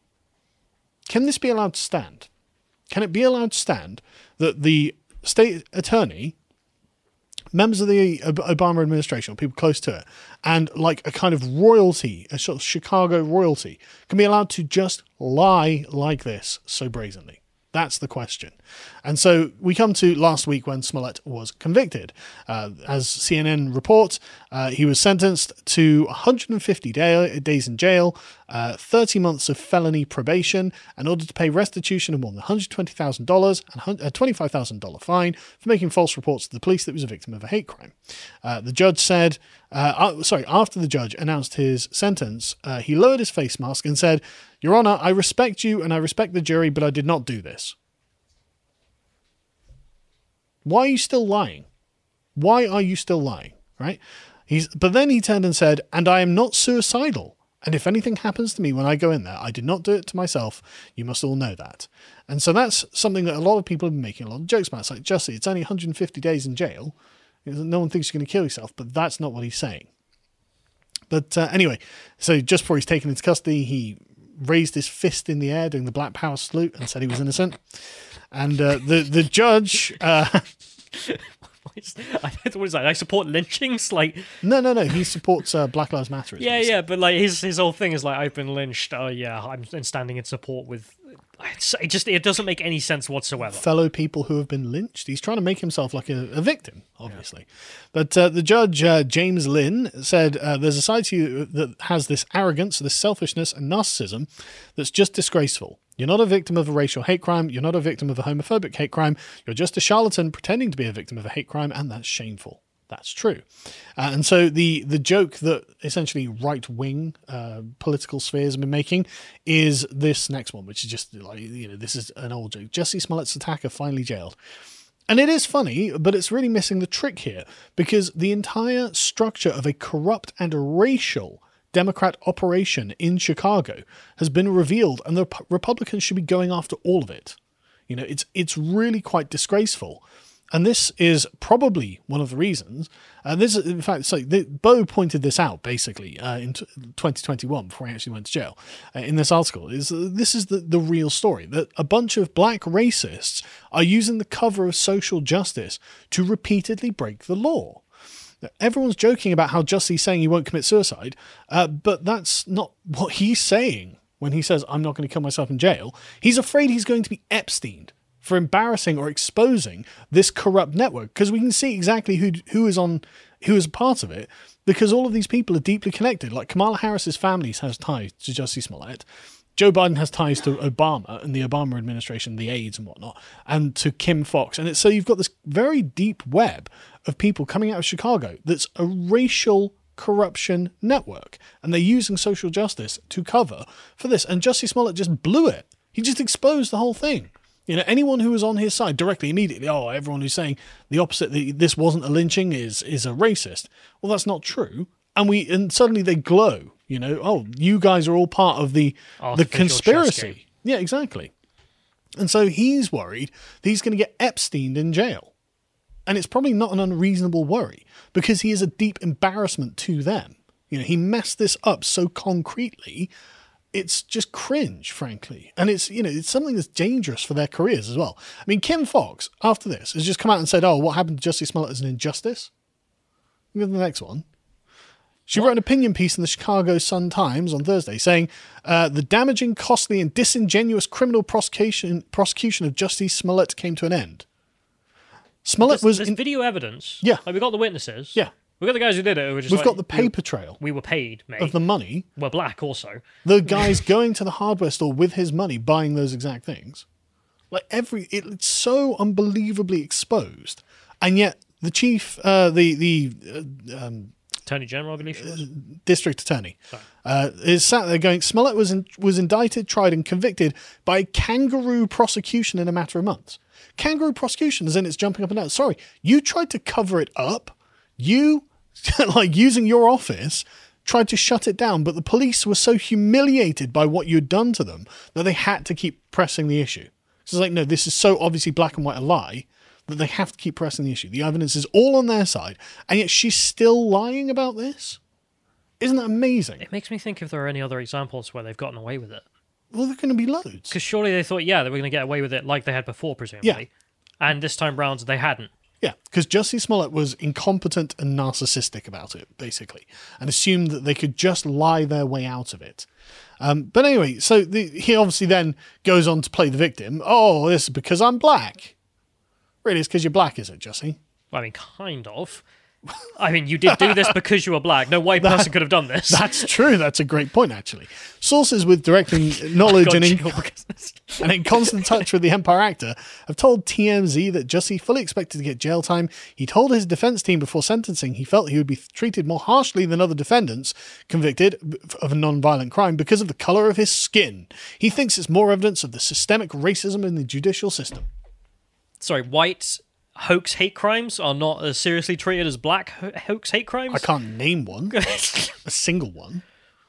Can this be allowed to stand? Can it be allowed to stand that the state attorney, members of the Obama administration, or people close to it, and like a kind of royalty, a sort of Chicago royalty, can be allowed to just lie like this so brazenly? That's the question. And so we come to last week when Smollett was convicted. Uh, as C N N reports, uh, he was sentenced to one hundred fifty day, days in jail, uh, thirty months of felony probation, and ordered to pay restitution of more than one hundred twenty thousand dollars and a twenty-five thousand dollars fine for making false reports to the police that he was a victim of a hate crime. Uh, the judge said, uh, uh, sorry, after the judge announced his sentence, uh, he lowered his face mask and said, Your Honor, I respect you and I respect the jury, but I did not do this. Why are you still lying? Why are you still lying? Right? He's, but then he turned and said, and I am not suicidal. And if anything happens to me when I go in there, I did not do it to myself. You must all know that. And so that's something that a lot of people have been making a lot of jokes about. It's like, Jussie, it's only one hundred fifty days in jail. No one thinks you're going to kill yourself, but that's not what he's saying. But uh, anyway, so just before he's taken into custody, he raised his fist in the air doing the Black Power salute and said he was innocent. And uh, the, the judge... Uh, what is that? I support lynchings? Like, no, no, no. He supports uh, Black Lives Matter. Yeah, yeah, but like his his whole thing is like, I've been lynched. Oh yeah, I'm standing in support with. It's, it just it doesn't make any sense whatsoever. Fellow people who have been lynched. He's trying to make himself like a, a victim, obviously. Yeah. But uh, the judge, uh, James Lynn, said uh, there's a side to you that has this arrogance, this selfishness and narcissism that's just disgraceful. You're not a victim of a racial hate crime. You're not a victim of a homophobic hate crime. You're just a charlatan pretending to be a victim of a hate crime, and that's shameful. That's true. Uh, and so the the joke that essentially right-wing uh, political spheres have been making is this next one, which is just like, you know, this is an old joke. Jussie Smollett's attacker finally jailed. And it is funny, but it's really missing the trick here, because the entire structure of a corrupt and racial Democrat operation in Chicago has been revealed, and the Republicans should be going after all of it. You know, it's it's really quite disgraceful. And this is probably one of the reasons. And uh, this is, in fact, so the, Bo pointed this out basically uh, in t- twenty twenty-one before he actually went to jail. Uh, in this article, is uh, this is the, the real story, that a bunch of black racists are using the cover of social justice to repeatedly break the law. Now, everyone's joking about how Jussie's saying he won't commit suicide, uh, but that's not what he's saying when he says, I'm not going to kill myself in jail. He's afraid he's going to be Epsteined for embarrassing or exposing this corrupt network, because we can see exactly who who is on who is a part of it, because all of these people are deeply connected. Like Kamala Harris's family has ties to Jussie Smollett. Joe Biden has ties to Obama and the Obama administration, the aides and whatnot, and to Kim Fox. And it's, so you've got this very deep web of people coming out of Chicago that's a racial corruption network, and they're using social justice to cover for this. And Jussie Smollett just blew it. He just exposed the whole thing. You know, anyone who was on his side directly, immediately, oh, everyone who's saying the opposite, that this wasn't a lynching, is is a racist. Well, that's not true. And we and suddenly they glow. You know, oh, you guys are all part of the the conspiracy. Yeah, exactly. And so he's worried that he's going to get Epsteined in jail. And it's probably not an unreasonable worry, because he is a deep embarrassment to them. You know, he messed this up so concretely. It's just cringe, frankly. And it's, you know, it's something that's dangerous for their careers as well. I mean, Kim Fox, after this, has just come out and said, oh, what happened to Jussie Smollett is an injustice. Look at the next one. She what? wrote an opinion piece in the Chicago Sun-Times on Thursday saying, uh, the damaging, costly, and disingenuous criminal prosecution prosecution of Jussie Smollett came to an end. Smollett there's, was... There's in- video evidence. Yeah. Like, we got the witnesses. Yeah. We got the guys who did it. Who were just We've like, got the paper we, trail. We were paid, mate. Of the money. We're black also. The guys going to the hardware store with his money, buying those exact things. Like every, it, it's so unbelievably exposed. And yet the chief, uh, the, the, uh, um, Attorney General, I believe she was. District Attorney, uh, is sat there going, Smollett was in, was indicted, tried and convicted by kangaroo prosecution in a matter of months. Kangaroo prosecution is in it's jumping up and down. Sorry, you tried to cover it up. You, like using your office, tried to shut it down, but the police were so humiliated by what you'd done to them that they had to keep pressing the issue. So it's like, no, this is so obviously black and white a lie that they have to keep pressing the issue. The evidence is all on their side, and yet she's still lying about this? Isn't that amazing? It makes me think if there are any other examples where they've gotten away with it. Well, there are going to be loads. Because surely they thought, yeah, they were going to get away with it like they had before, presumably. Yeah. And this time round, they hadn't. Yeah, because Jussie Smollett was incompetent and narcissistic about it, basically, and assumed that they could just lie their way out of it. Um, but anyway, so the, he obviously then goes on to play the victim. Oh, this is because I'm black. Really, it's because you're black, is it, Jussie? Well, I mean, kind of. I mean, you did do this because you were black. No white person could have done this. That's true. That's a great point, actually. Sources with direct knowledge and in, and in constant touch with the Empire actor have told T M Z that Jussie fully expected to get jail time. He told his defense team before sentencing he felt he would be treated more harshly than other defendants convicted of a non-violent crime because of the color of his skin. He thinks it's more evidence of the systemic racism in the judicial system. Sorry, white hoax hate crimes are not as seriously treated as black ho- hoax hate crimes? I can't name one. A single one.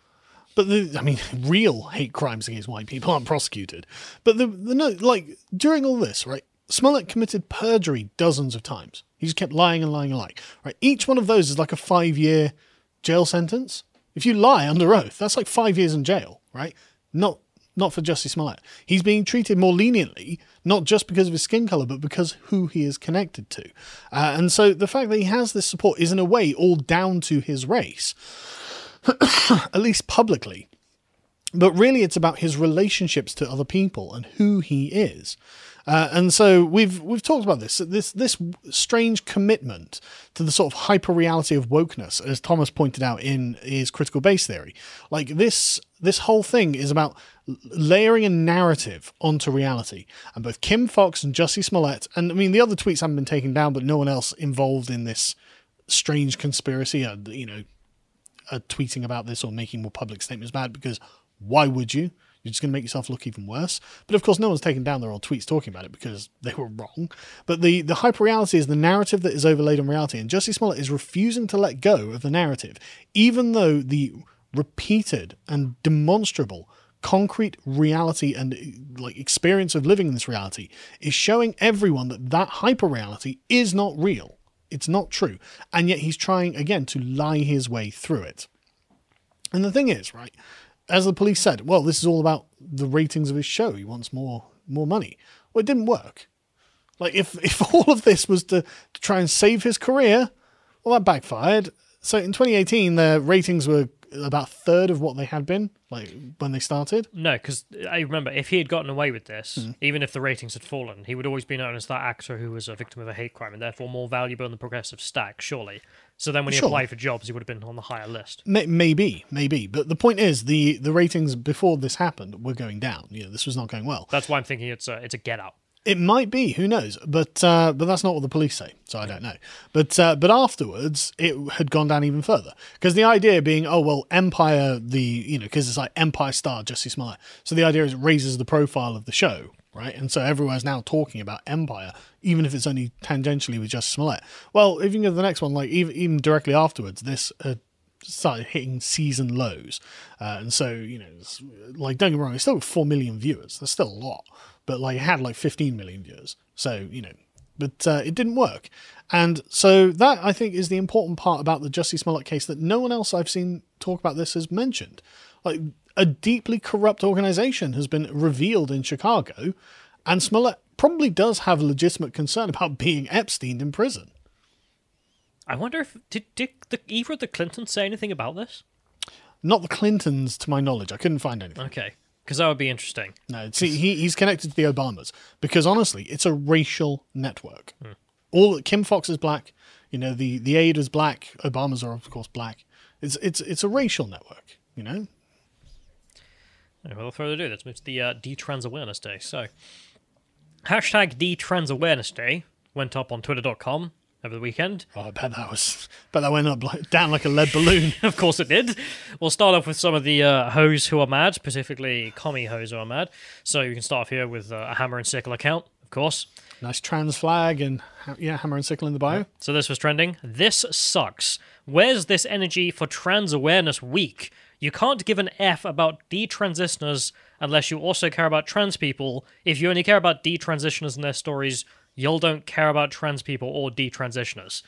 But, the, I mean, real hate crimes against white people aren't prosecuted. But, the, the no, like, during all this, right, Smollett committed perjury dozens of times. He just kept lying and lying and lying. Right? Each one of those is like a five-year jail sentence. If you lie under oath, that's like five years in jail, right? Not Not for Jussie Smollett. He's being treated more leniently, not just because of his skin colour, but because who he is connected to. Uh, and so the fact that he has this support is in a way all down to his race, at least publicly. But really it's about his relationships to other people and who he is. Uh, and so we've we've talked about this, this this strange commitment to the sort of hyper-reality of wokeness, as Thomas pointed out in his critical base theory. Like this this whole thing is about layering a narrative onto reality. And both Kim Fox and Jussie Smollett, and I mean the other tweets haven't been taken down, but no one else involved in this strange conspiracy, are, you know, are tweeting about this or making more public statements about it, because why would you? You're just going to make yourself look even worse. But of course, no one's taken down their old tweets talking about it because they were wrong. But the, the hyper-reality is the narrative that is overlaid on reality. And Jussie Smollett is refusing to let go of the narrative, even though the repeated and demonstrable concrete reality and like experience of living in this reality is showing everyone that that hyper-reality is not real. It's not true. And yet he's trying, again, to lie his way through it. And the thing is, right, as the police said, well, this is all about the ratings of his show. He wants more more money. Well, it didn't work. Like, if, if all of this was to, to try and save his career, well, that backfired. So in twenty eighteen, the ratings were about a third of what they had been, like, when they started. No, because I remember, if he had gotten away with this, Mm. even if the ratings had fallen, he would always be known as that actor who was a victim of a hate crime and therefore more valuable in the progressive stack, surely. So then when he Sure. applied for jobs, he would have been on the higher list. May- Maybe, maybe. But the point is, the, the ratings before this happened were going down. You know, this was not going well. That's why I'm thinking it's a, it's a get out. It might be, who knows? But uh, but that's not what the police say, so I don't know. But uh, but afterwards, it had gone down even further, because the idea being, oh well, Empire, the you know, because it's like Empire star Jussie Smollett. So the idea is it raises the profile of the show, right? And so everyone's now talking about Empire, even if it's only tangentially with Jussie Smollett. Well, if you can go to the next one, like even even directly afterwards, this. Uh, started hitting season lows, uh, and so you know, it's, like don't get me wrong, it's still four million viewers. That's still a lot, but like it had like fifteen million viewers. So you know, but uh, it didn't work, and so that I think is the important part about the Jussie Smollett case that no one else I've seen talk about this has mentioned. Like a deeply corrupt organization has been revealed in Chicago, and Smollett probably does have a legitimate concern about being Epstein in prison. I wonder if, did, did the, either of the Clintons say anything about this? Not the Clintons, to my knowledge. I couldn't find anything. Okay, because that would be interesting. No, see, he, he's connected to the Obamas because honestly, it's a racial network. Hmm. All Kim Fox is black, you know, the, the aide is black, Obamas are of course black. It's it's it's a racial network, you know. Without further ado, let's move to the uh, D-Trans Awareness Day. So, hashtag D-Trans Awareness Day went up on twitter dot com over the weekend. Oh, I bet that was, bet that went up like, down like a lead balloon. Of course it did. We'll start off with some of the uh, hoes who are mad, specifically commie hoes who are mad. So you can start off here with uh, a Hammer and Sickle account, of course. Nice trans flag and, yeah, Hammer and Sickle in the bio. So this was trending. This sucks. Where's this energy for Trans Awareness Week? You can't give an F about detransitioners unless you also care about trans people. If you only care about detransitioners and their stories, y'all don't care about trans people or detransitioners.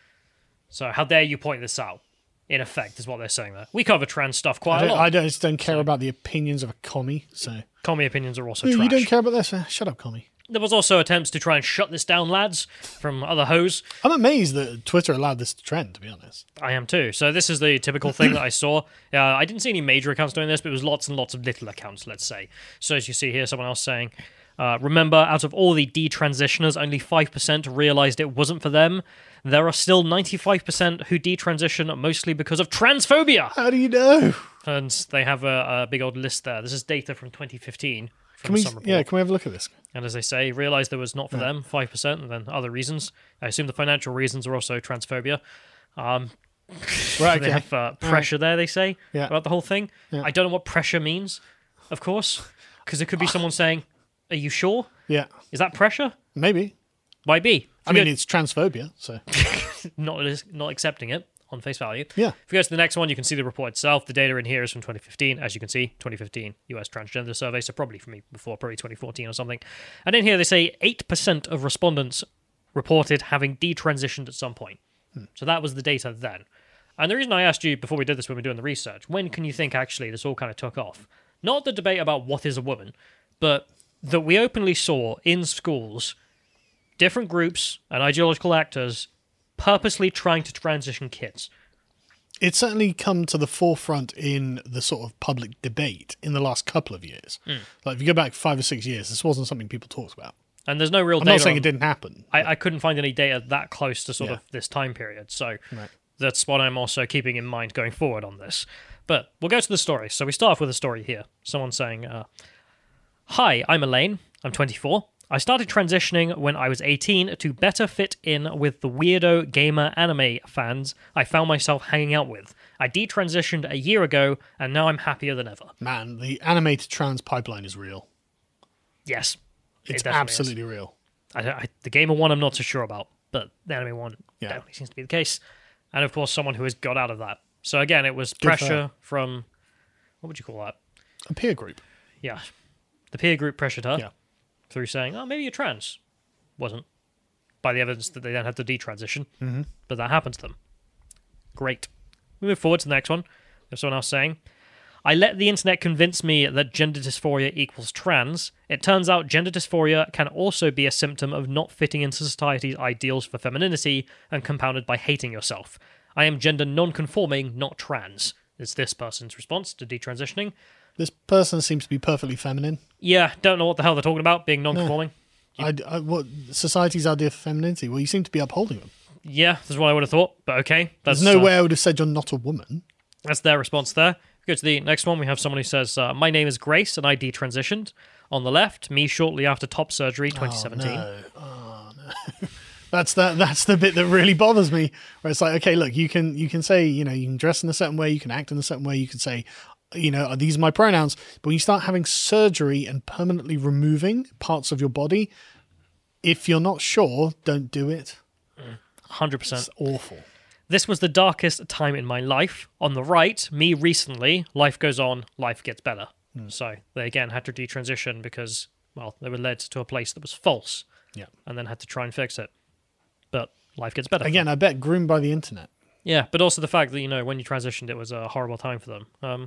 So how dare you point this out? In effect, is what they're saying there. We cover trans stuff quite I a don't, lot. I don't, just don't care so, about the opinions of a commie, so... Commie opinions are also you, trash. You don't care about this? Uh, shut up, commie. There was also attempts to try and shut this down, lads, from other hoes. I'm amazed that Twitter allowed this to trend, to be honest. I am too. So this is the typical thing that I saw. Uh, I didn't see any major accounts doing this, but it was lots and lots of little accounts, let's say. So as you see here, someone else saying, uh, remember, out of all the detransitioners, only five percent realised it wasn't for them. There are still ninety-five percent who detransition mostly because of transphobia. How do you know? And they have a, a big old list there. This is data from twenty fifteen. Can we, yeah, can we have a look at this? And as they say, realised there was not for yeah. them, five percent, and then other reasons. I assume the financial reasons are also transphobia. Um, right, they okay. have uh, pressure right. there, they say, yeah. about the whole thing. Yeah. I don't know what pressure means, of course, because it could be someone saying, are you sure? Yeah. Is that pressure? Maybe. Might be. I mean, it's transphobia, so... not, not accepting it on face value. Yeah. If you go to the next one, you can see the report itself. The data in here is from twenty fifteen. As you can see, twenty fifteen U S Transgender Survey, so probably from me before, probably twenty fourteen or something. And in here, they say eight percent of respondents reported having detransitioned at some point. Hmm. So that was the data then. And the reason I asked you before we did this, when we were doing the research, when can you think actually this all kind of took off? Not the debate about what is a woman, but that we openly saw in schools different groups and ideological actors purposely trying to transition kids. It's certainly come to the forefront in the sort of public debate in the last couple of years. Mm. Like, if you go back five or six years, this wasn't something people talked about. And there's no real I'm data. not saying on, it didn't happen. I, I couldn't find any data that close to sort yeah. of this time period. So right. that's what I'm also keeping in mind going forward on this. But we'll go to the story. So we start off with a story here. Someone saying, uh, hi, I'm Elaine. I'm twenty-four. I started transitioning when I was eighteen to better fit in with the weirdo gamer anime fans I found myself hanging out with. I detransitioned a year ago, and now I'm happier than ever. Man, the anime to trans pipeline is real. Yes. It's it definitely absolutely is. real. I, I, the gamer one I'm not so sure about, but the anime one Yeah. definitely seems to be the case. And of course, someone who has got out of that. So again, it was Good for pressure her. from, what would you call that? A peer group. Yeah. The peer group pressured her Yeah. through saying, oh, maybe you're trans. Wasn't. By the evidence that they then had to detransition. Mm-hmm. But that happened to them. Great. We move forward to the next one. There's someone else saying, I let the internet convince me that gender dysphoria equals trans. It turns out gender dysphoria can also be a symptom of not fitting into society's ideals for femininity and compounded by hating yourself. I am gender non-conforming, not trans. Is this person's response to detransitioning. This person seems to be perfectly feminine. Yeah, don't know what the hell they're talking about, being non-conforming. I, I, what society's idea for femininity? Well, you seem to be upholding them. Yeah, that's what I would have thought, but okay. That's, There's no uh, way I would have said you're not a woman. That's their response there. Go to the next one. We have someone who says, uh, my name is Grace and I detransitioned. On the left, me shortly after top surgery twenty seventeen. Oh, no. Oh, no. That's the, that's the bit that really bothers me. Where it's like, okay, look, you can you can say, you know, you can dress in a certain way, you can act in a certain way, you can say, you know, these are my pronouns. But when you start having surgery and permanently removing parts of your body, if you're not sure, don't do it. one hundred percent. It's awful. This was the darkest time in my life. On the right, me recently, life goes on, life gets better. Hmm. So they again had to detransition because, well, they were led to a place that was false Yeah. and then had to try and fix it. But life gets better. Again, I bet groomed by the internet. Yeah, but also the fact that, you know, when you transitioned, it was a horrible time for them. Um,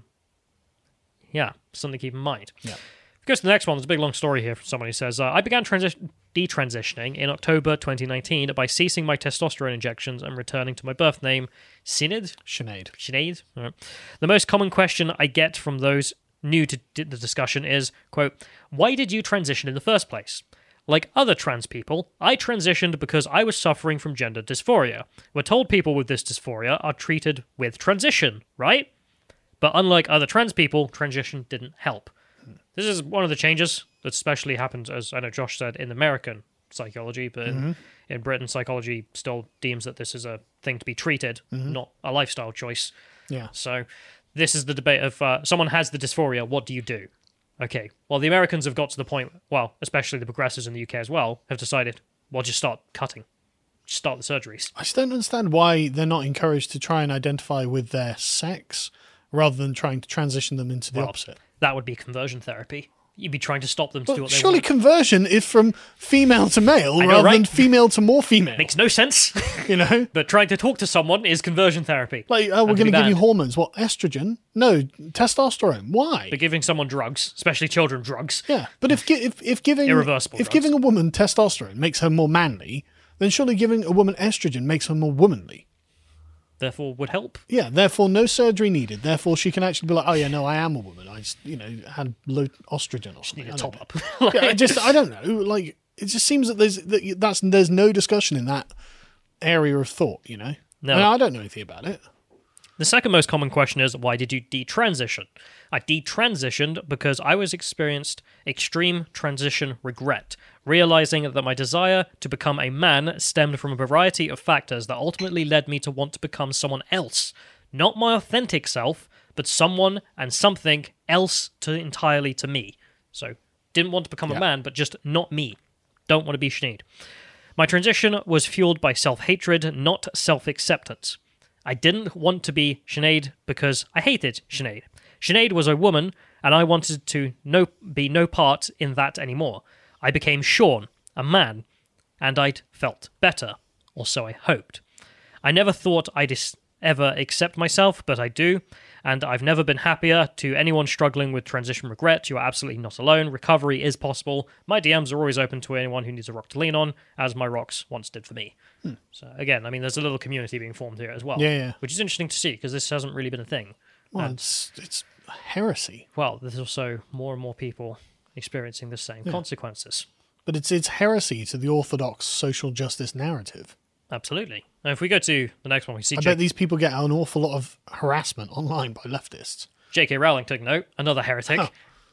yeah, something to keep in mind. Yeah. Go to the next one. There's a big long story here from someone who says, uh, I began transi- detransitioning in October twenty nineteen by ceasing my testosterone injections and returning to my birth name, Sinead. Sinead. Sinead? All right. The most common question I get from those new to d- the discussion is, quote, why did you transition in the first place? Like other trans people, I transitioned because I was suffering from gender dysphoria. We're told people with this dysphoria are treated with transition, right? But unlike other trans people, transition didn't help. This is one of the changes that especially happened, as I know Josh said, in American psychology, but in, Mm-hmm. in Britain, psychology still deems that this is a thing to be treated, Mm-hmm. not a lifestyle choice. Yeah. So this is the debate of uh, someone has the dysphoria, what do you do? Okay, well, the Americans have got to the point, well, especially the progressives in the U K as well, have decided, well, just start cutting. Just start the surgeries. I just don't understand why they're not encouraged to try and identify with their sex rather than trying to transition them into the Well, opposite. That would be conversion therapy. You'd be trying to stop them to But do what they surely want. conversion is from female to male I know, rather than right? female to more female. Makes no sense. You know? But trying to talk to someone is conversion therapy. Like, oh, we're And to going to be give you banned. hormones. What, estrogen? No, testosterone. Why? But giving someone drugs, especially children drugs, Yeah, but if gi- if if giving Irreversible if drugs. giving a woman testosterone makes her more manly, then surely giving a woman estrogen makes her more womanly. therefore would help. Yeah, therefore no surgery needed. Therefore she can actually be like, oh yeah, no, I am a woman. I just, you know, had low estrogen or something. Need I a don't top know. up. Yeah, I just I don't know. Like it just seems that there's that that's there's no discussion in that area of thought. You know, No. I, mean, I don't know anything about it. The second most common question is, why did you detransition? I detransitioned because I was experienced extreme transition regret, realizing that my desire to become a man stemmed from a variety of factors that ultimately led me to want to become someone else. Not my authentic self, but someone and something else to entirely to me. So, didn't want to become Yeah. a man, but just not me. Don't want to be Sinead. My transition was fueled by self-hatred, not self-acceptance. I didn't want to be Sinead because I hated Sinead. Sinead was a woman, and I wanted to no, be no part in that anymore. I became Sean, a man, and I'd felt better, or so I hoped. I never thought I'd is- ever accept myself, but I do, and I've never been happier. To anyone struggling with transition regret, you are absolutely not alone. Recovery is possible. My D Ms are always open to anyone who needs a rock to lean on, as my rocks once did for me. Hmm. So again, I mean, there's a little community being formed here as well, Yeah, yeah. which is interesting to see because this hasn't really been a thing. Well, And, it's it's heresy, well, there's also more and more people experiencing the same consequences. but it's it's heresy to the orthodox social justice narrative. Absolutely. Now, if we go to the next one, we see I J- bet these people get an awful lot of harassment online by leftists. J K Rowling took note, another heretic. Oh.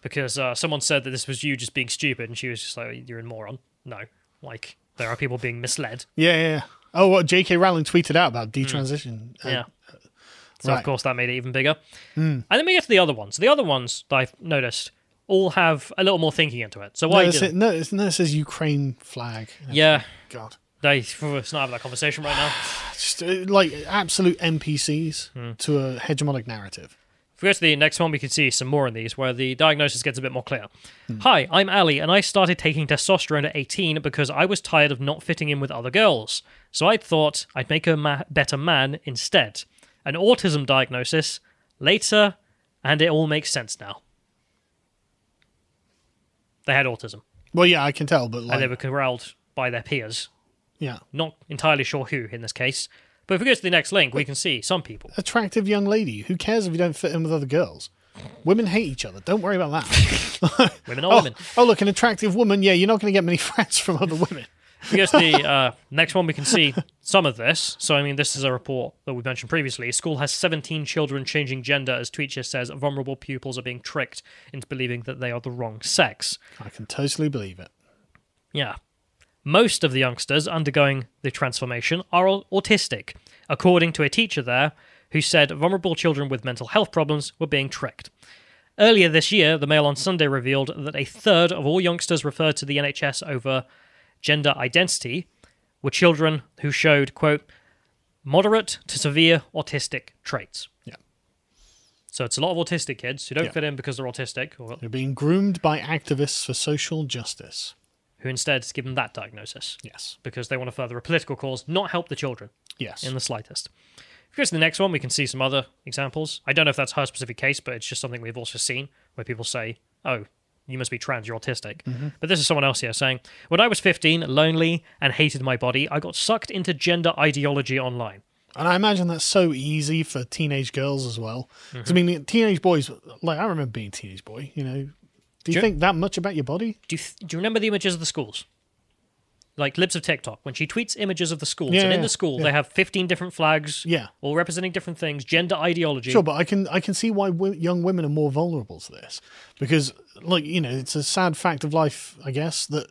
because uh, someone said that this was you just being stupid, and she was just like, "You're a moron." No, like there are people being misled. Yeah, yeah. yeah. Oh, what J K Rowling tweeted out about detransition. Mm. Yeah. Uh, So, right. of course, that made it even bigger. Mm. And then we get to the other ones. The other ones that I've noticed all have a little more thinking into it. So why no, it did says, no, it's, no, it says Ukraine flag. Yeah. God. They, it's not having that conversation right now. Just, uh, like absolute N P Cs Hmm. to a hegemonic narrative. If we go to the next one, we can see some more in these where the diagnosis gets a bit more clear. Hi, I'm Ali, and I started taking testosterone at eighteen because I was tired of not fitting in with other girls. So I thought I'd make a ma- better man instead. An autism diagnosis later, and it all makes sense now. They had autism, Well, yeah, I can tell, but like, and they were corralled by their peers. yeah, Not entirely sure who in this case. But if we go to the next link, we can see some people. attractive young lady. Who cares if you don't fit in with other girls? Women hate each other. Don't worry about that. Women are oh, women. oh, look, an attractive woman. Yeah, you're not going to get many friends from other women. If we go to the uh, next one, we can see some of this. So, I mean, this is a report that we mentioned previously. School has seventeen children changing gender as teacher says vulnerable pupils are being tricked into believing that they are the wrong sex. I can totally believe it. Yeah. Most of the youngsters undergoing the transformation are au- autistic, according to a teacher there who said vulnerable children with mental health problems were being tricked. Earlier this year, the Mail on Sunday revealed that a third of all youngsters referred to the N H S over gender identity were children who showed, quote, moderate to severe autistic traits. Yeah. So it's a lot of autistic kids who don't Yeah. fit in because they're autistic, or They're being groomed by activists for social justice. who instead give them that diagnosis Yes. because they want to further a political cause, not help the children Yes. in the slightest. If we go to the next one, we can see some other examples. I don't know if that's her specific case, but it's just something we've also seen where people say, oh, you must be trans, you're autistic. But this is someone else here saying, when I was fifteen, lonely, and hated my body, I got sucked into gender ideology online. And I imagine that's so easy for teenage girls as well. 'Cause, I mean, teenage boys, like, I remember being a teenage boy, you know. Do you Ju- think that much about your body? Do you, th- do you remember the images of the schools? Like Libs of TikTok, when she tweets images of the schools, Yeah, and in yeah, the school yeah. they have fifteen different flags, Yeah. all representing different things, gender ideology. Sure, but I can I can see why w- young women are more vulnerable to this because, like, you know, it's a sad fact of life, I guess, that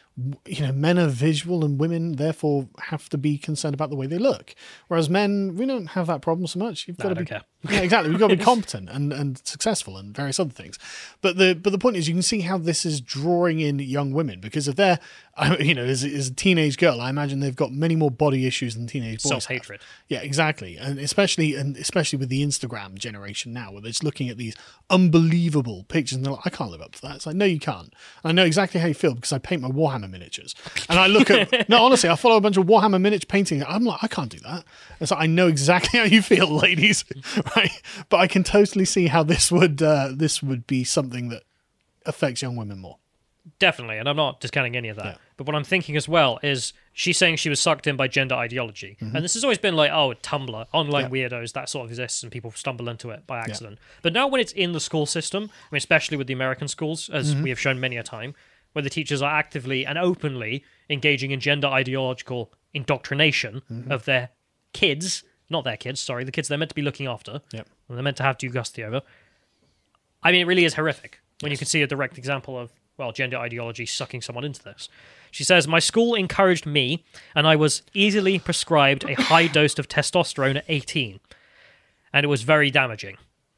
you know men are visual and women therefore have to be concerned about the way they look, whereas men we don't have that problem so much. You've No, got I to be don't care. yeah, exactly. We've got to be competent and, and successful and various other things. But the but the point is, you can see how this is drawing in young women because if they're, you know, as, as a teenage girl, I imagine they've got many more body issues than teenage boys. have. Self-hatred. Yeah, exactly, and especially and especially with the Instagram generation now, where they're just looking at these unbelievable pictures and they're like, I can't live up to that. It's like, no, you can't. And I know exactly how you feel because I paint my Warhammer miniatures, and I look at no, honestly, I follow a bunch of Warhammer miniature painting. I'm like, I can't do that. It's like I know exactly how you feel, ladies, right? But I can totally see how this would uh, this would be something that affects young women more. Definitely, and I'm not discounting any of that. Yeah. But what I'm thinking as well is she's saying she was sucked in by gender ideology. And this has always been like, oh, Tumblr, online Mm-hmm. Yeah. weirdos, that sort of exists, and people stumble into it by accident. But now when it's in the school system, I mean, especially with the American schools, as Mm-hmm. we have shown many a time, where the teachers are actively and openly engaging in gender ideological indoctrination Mm-hmm. of their kids, not their kids, sorry, the kids they're meant to be looking after, Yep. and they're meant to have due custody over. I mean, it really is horrific when you can see a direct example of, well, gender ideology sucking someone into this. She says, my school encouraged me, and I was easily prescribed a high dose of testosterone at eighteen, and it was very damaging.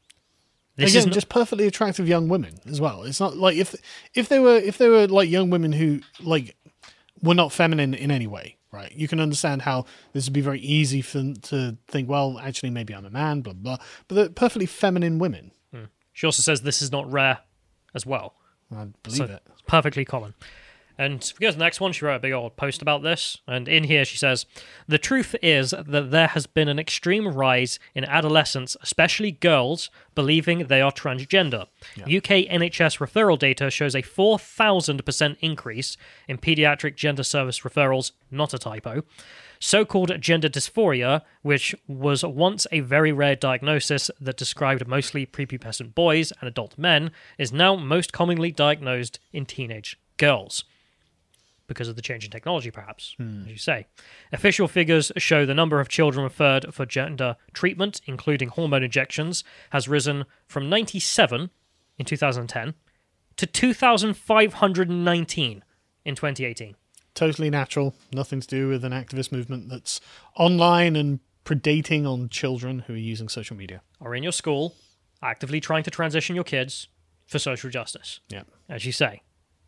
This Again, is not- just perfectly attractive young women as well. It's not like if if they were if they were like young women who like were not feminine in any way, right? You can understand how this would be very easy for them to think, well, actually, maybe I'm a man, blah blah. But they're perfectly feminine women. She also says this is not rare as well. I believe So it. it's perfectly common. And if we go to the next one, she wrote a big old post about this. And in here she says, the truth is that there has been an extreme rise in adolescents, especially girls, believing they are transgender. U K N H S referral data shows a four thousand percent increase in pediatric gender service referrals, not a typo. So-called gender dysphoria, which was once a very rare diagnosis that described mostly prepubescent boys and adult men, is now most commonly diagnosed in teenage girls. Because of the change in technology, perhaps, as you say. Official figures show the number of children referred for gender treatment, including hormone injections, has risen from ninety-seven in two thousand ten to two thousand five hundred nineteen in twenty eighteen. Totally natural. Nothing to do with an activist movement that's online and predating on children who are using social media. Are in your school, actively trying to transition your kids for social justice. Yeah. As you say.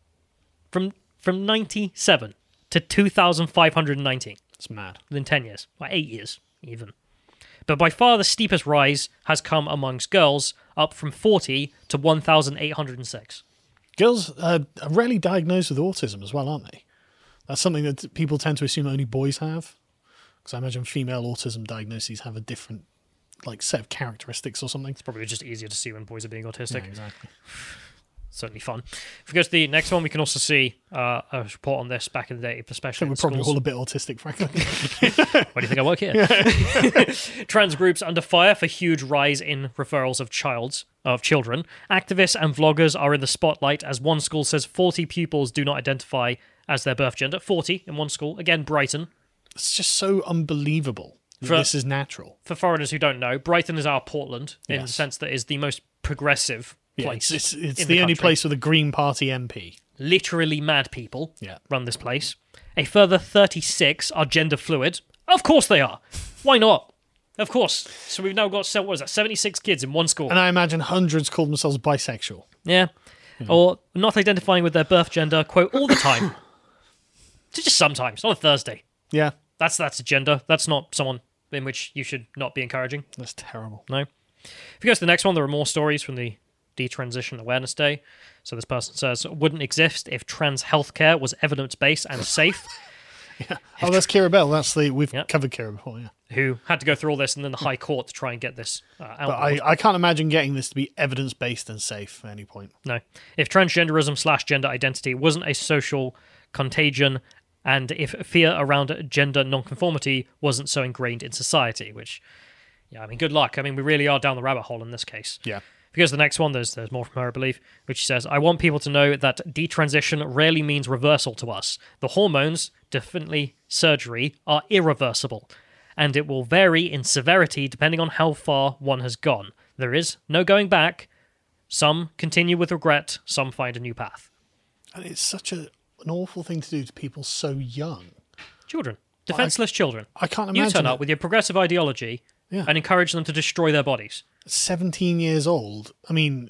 From from ninety-seven to two thousand five hundred nineteen. It's mad. Within ten years. Like eight years, even. But by far the steepest rise has come amongst girls, up from forty to one thousand eight hundred six. Girls uh, are rarely diagnosed with autism as well, aren't they? That's something that people tend to assume only boys have. Because I imagine female autism diagnoses have a different like set of characteristics or something. It's probably just easier to see when boys are being autistic. Yeah, exactly. Certainly fun. If we go to the next one, we can also see uh, a report on this back in the day, I especially think we're in probably schools. all a bit autistic, frankly. Why do you think I work here? Trans groups under fire for huge rise in referrals of childs of children. Activists and vloggers are in the spotlight as one school says forty pupils do not identify as their birth gender. forty in one school. Again, Brighton. It's just so unbelievable that For- this is natural. For foreigners who don't know, Brighton is our Portland in the Yes. sense that it's the most progressive Yeah, place. it's it's, it's in the, the only country. place with a Green Party M P. Literally mad people Yeah. run this place. A further thirty-six are gender fluid. Of course they are. Why not? Of course. So we've now got, se- what is that, seventy-six kids in one school. And I imagine hundreds call themselves bisexual. Yeah. Or not identifying with their birth gender, quote, all the time. Just sometimes, on a Thursday. Yeah, That's that's a gender. That's not someone in which you should not be encouraging. that's terrible. No. If you go to the next one, there are more stories from the Detransition Awareness Day. So this person says, wouldn't exist if trans healthcare was evidence-based and safe. Oh, that's Kira Bell. That's the we've Yep. covered Kira before. Yeah, Who had to go through all this and then the High Court to try and get this uh, out. but I, I can't imagine getting this to be evidence based and safe at any point. No. If transgenderism slash gender identity wasn't a social contagion, and if fear around gender nonconformity wasn't so ingrained in society, which, yeah, I mean, good luck. I mean, we really are down the rabbit hole in this case. Yeah. Because the next one, there's there's more from her, I believe, which says, I want people to know that detransition rarely means reversal to us. The hormones, definitely surgery, are irreversible, and it will vary in severity depending on how far one has gone. There is no going back. Some continue with regret, some find a new path. And it's such a, an awful thing to do to people so young. Children. Defenseless children. I can't You imagine turn up it. with your progressive ideology Yeah. and encourage them to destroy their bodies. seventeen years old. I mean,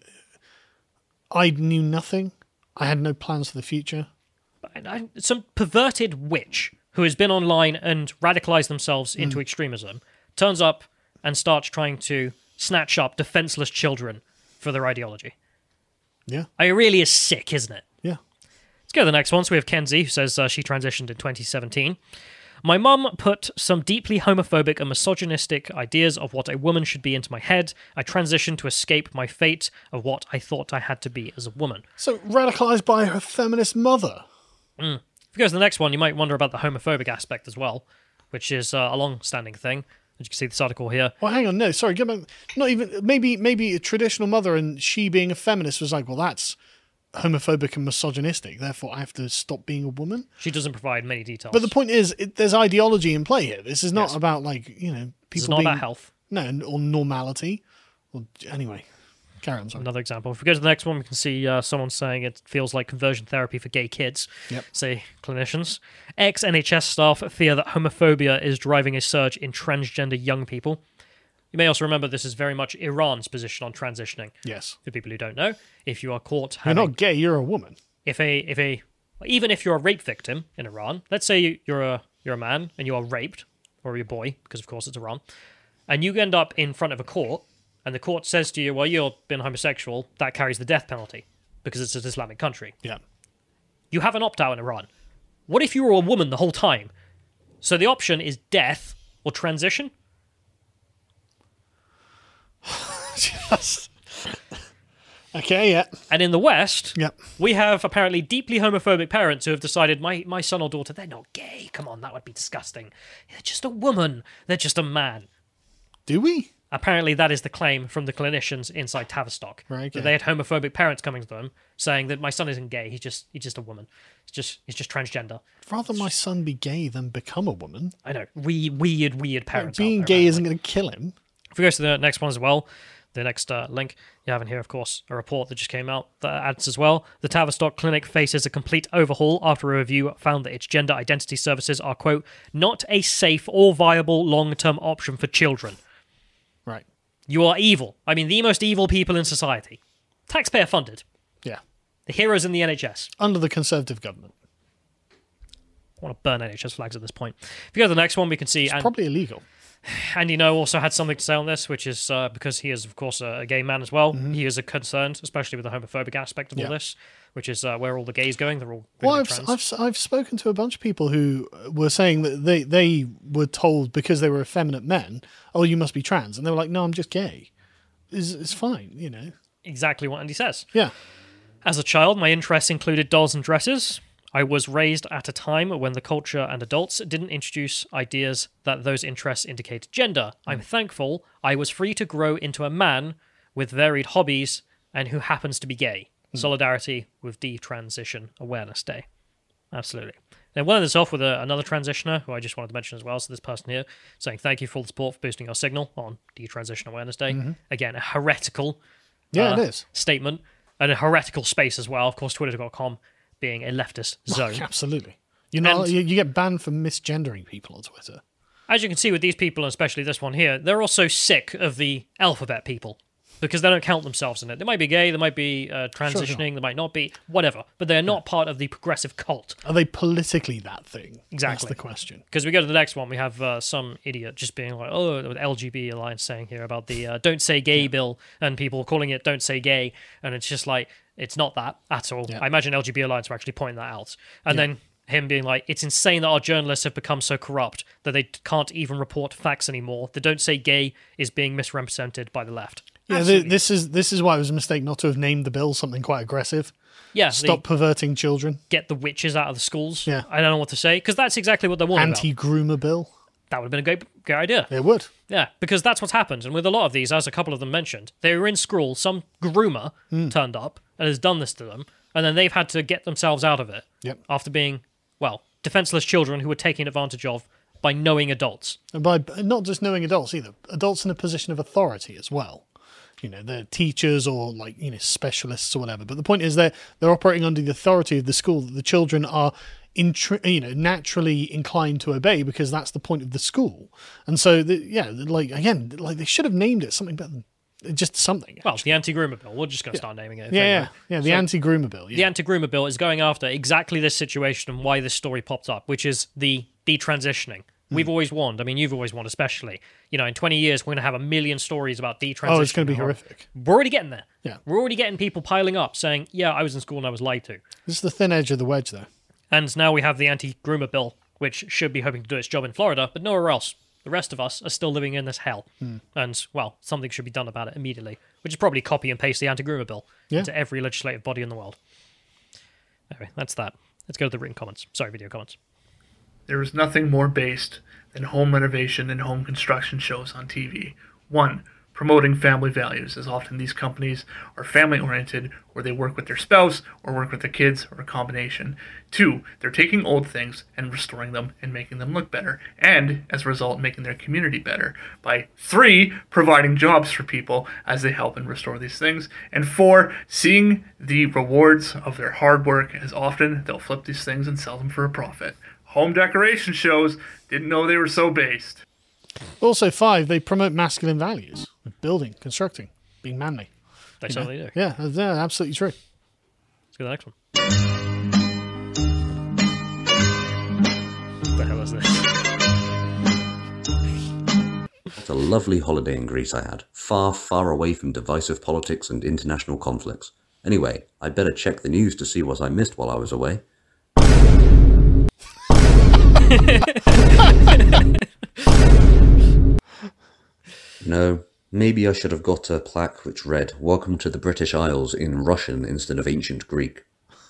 I knew nothing. I had no plans for the future. I- I- Some perverted witch who has been online and radicalized themselves into extremism turns up and starts trying to snatch up defenseless children for their ideology. Yeah, I mean, it really is sick, isn't it? yeah. Let's go to the next one. So we have Kenzie, who says uh, she transitioned in twenty seventeen. My mum put some deeply homophobic and misogynistic ideas of what a woman should be into my head. I transitioned to escape my fate of what I thought I had to be as a woman. So radicalized by her feminist mother. If we go to the next one, you might wonder about the homophobic aspect as well, which is uh, a long-standing thing. As you can see this article here. Well, hang on, no, sorry, get back. Not even maybe maybe a traditional mother and she being a feminist was like, well, that's homophobic and misogynistic. Therefore, I have to stop being a woman. She doesn't provide many details. But the point is, it, there's ideology in play here. This is not Yes. about like you know people This is not being about health. no or normality. Well, anyway, carry on. Sorry. Another example. If we go to the next one, we can see uh, someone saying it feels like conversion therapy for gay kids. Yep. Say clinicians. Ex-N H S staff fear that homophobia is driving a surge in transgender young people. You may also remember this is very much Iran's position on transitioning. Yes, For people who don't know, if you are caught you're having, not gay. You're a woman. if a if a even if you're a rape victim in Iran, let's say you, you're a you're a man and you are raped, or you're a boy, because of course it's Iran, and you end up in front of a court, and the court says to you, well, you've been homosexual, that carries the death penalty because it's an Islamic country. Yeah. You have an opt-out in Iran. What if you were a woman the whole time? So the option is death or transition? Just... okay. Yeah. And in the West, Yep. we have apparently deeply homophobic parents who have decided, my, my son or daughter, they're not gay. Come on, that would be disgusting. They're just a woman. They're just a man. Do we? Apparently, that is the claim from the clinicians inside Tavistock. Right, okay. That they had homophobic parents coming to them saying that my son isn't gay. He's just he's just a woman. He's just he's just transgender. Rather my son be gay than become a woman. I know. We, weird, weird parents. out Being there, gay apparently. isn't going to kill him. If we go to the next one as well, the next uh, link you have in here, of course, a report that just came out that adds as well. The Tavistock Clinic faces a complete overhaul after a review found that its gender identity services are, quote, not a safe or viable long-term option for children. Right. You are evil. I mean, the most evil people in society. Taxpayer funded. Yeah. The heroes in the N H S. Under the Conservative government. I want to burn N H S flags at this point. If you go to the next one, we can see... It's and- probably illegal. Andy No also had something to say on this, which is uh, because he is, of course, a, a gay man as well. Mm-hmm. He is a concerned, especially with the homophobic aspect of yeah. all this, which is uh, where all the gays going. They're all well. really I've, trans. I've I've spoken to a bunch of people who were saying that they they were told because they were effeminate men, oh, you must be trans, and they were like, no, I'm just gay. It's, it's fine, you know. Exactly what Andy says. Yeah. As a child, my interests included dolls and dresses. I was raised at a time when the culture and adults didn't introduce ideas that those interests indicated gender. Mm. I'm thankful I was free to grow into a man with varied hobbies and who happens to be gay. Mm. Solidarity with Detransition Awareness Day. Absolutely. Then we'll end this off with a, another transitioner who I just wanted to mention as well. So this person here saying thank you for all the support for boosting our signal on Detransition Awareness Day. Mm-hmm. Again, a heretical yeah, uh, it is. statement and a heretical space as well. Of course, twitter dot com being a leftist zone. Oh, absolutely. You know, And- you, you get banned for misgendering people on Twitter. As you can see with these people, and especially this one here, they're also sick of the alphabet people because they don't count themselves in it. They might be gay, they might be uh, transitioning, sure. they might not be, whatever, but they're not part of the progressive cult. Are they politically that thing? Exactly. That's the question. Because we go to the next one, we have uh, some idiot just being like, oh, the L G B T Alliance saying here about the uh, Don't Say Gay yeah. bill, and people calling it Don't Say Gay, and it's just like, it's not that at all. Yeah. I imagine L G B T Alliance are actually pointing that out. And Yeah. then him being like, it's insane that our journalists have become so corrupt that they can't even report facts anymore. The Don't Say Gay is being misrepresented by the left. Yeah, th- this is this is why it was a mistake not to have named the bill something quite aggressive. Yeah, Stop they perverting children. get the witches out of the schools. Yeah. I don't know what to say, because that's exactly what they're warning about. Anti-groomer bill. That would have been a great, great idea. It would. Yeah, because that's what's happened. And with a lot of these, as a couple of them mentioned, they were in school, some groomer Hmm. turned up and has done this to them, and then they've had to get themselves out of it Yep. after being, well, defenseless children who were taken advantage of by knowing adults. And by not just knowing adults either, adults in a position of authority as well. You know, they're teachers or like, you know, specialists or whatever. But the point is they're, they're operating under the authority of the school that the children are, intri- you know, naturally inclined to obey because that's the point of the school. And so, the, yeah, like, again, like they should have named it something better than just something. Well, the anti-groomer bill. We're just going to start naming it. Yeah, anyway. yeah, yeah, the So- anti-groomer bill. Yeah. The anti-groomer bill is going after exactly this situation and why this story popped up, which is the detransitioning. We've always warned. I mean, you've always warned, especially. You know, in twenty years, we're going to have a million stories about detransitioning. Oh, it's going to be horrific. We're already getting there. Yeah. We're already getting people piling up saying, yeah, I was in school and I was lied to. This is the thin edge of the wedge, though. And now we have the anti-groomer bill, which should be hoping to do its job in Florida, but nowhere else. The rest of us are still living in this hell. Hmm. And, well, something should be done about it immediately, which is probably copy and paste the anti-groomer bill Yeah. into every legislative body in the world. Anyway, that's that. Let's go to the written comments. Sorry, video comments. There is nothing more based than home renovation and home construction shows on T V. One, promoting family values, as often these companies are family-oriented, where they work with their spouse or work with their kids or a combination. Two, they're taking old things and restoring them and making them look better, and as a result, making their community better. By three, providing jobs for people as they help and restore these things. And four, seeing the rewards of their hard work, as often they'll flip these things and sell them for a profit. Home decoration shows, didn't know they were so based. Also, five, they promote masculine values. Building, constructing, being manly. They You certainly know? do. Yeah, that's yeah, absolutely true. Let's go to the next one. What the hell is this? What a lovely holiday in Greece I had. Far, far away from divisive politics and international conflicts. Anyway, I'd better check the news to see what I missed while I was away. No, maybe I should have got a plaque which read, "Welcome to the British Isles" in Russian instead of ancient Greek.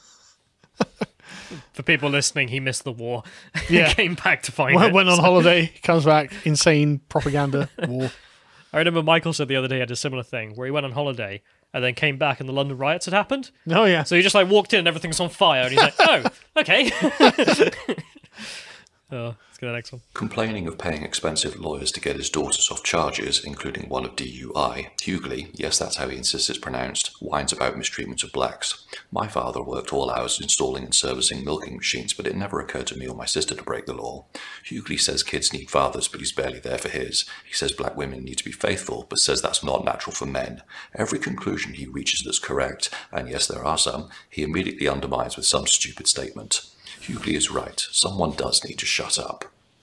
For people listening, he missed the war. Yeah. Came back to find Went, it. went on So- holiday, comes back, insane propaganda, war. I remember Michael said the other day he had a similar thing where he went on holiday and then came back and the London riots had happened. Oh, yeah. So he just like walked in and everything's on fire and he's like, oh, okay. Oh, Let's go to the next one. Complaining of paying expensive lawyers to get his daughters off charges, including one of D U I, Hughley, yes, that's how he insists it's pronounced, whines about mistreatment of blacks. My father worked all hours installing and servicing milking machines, but it never occurred to me or my sister to break the law. Hughley says kids need fathers, but he's barely there for his. He says black women need to be faithful, but says that's not natural for men. Every conclusion he reaches that's correct, and yes, there are some, he immediately undermines with some stupid statement. Hughley is right. Someone does need to shut up.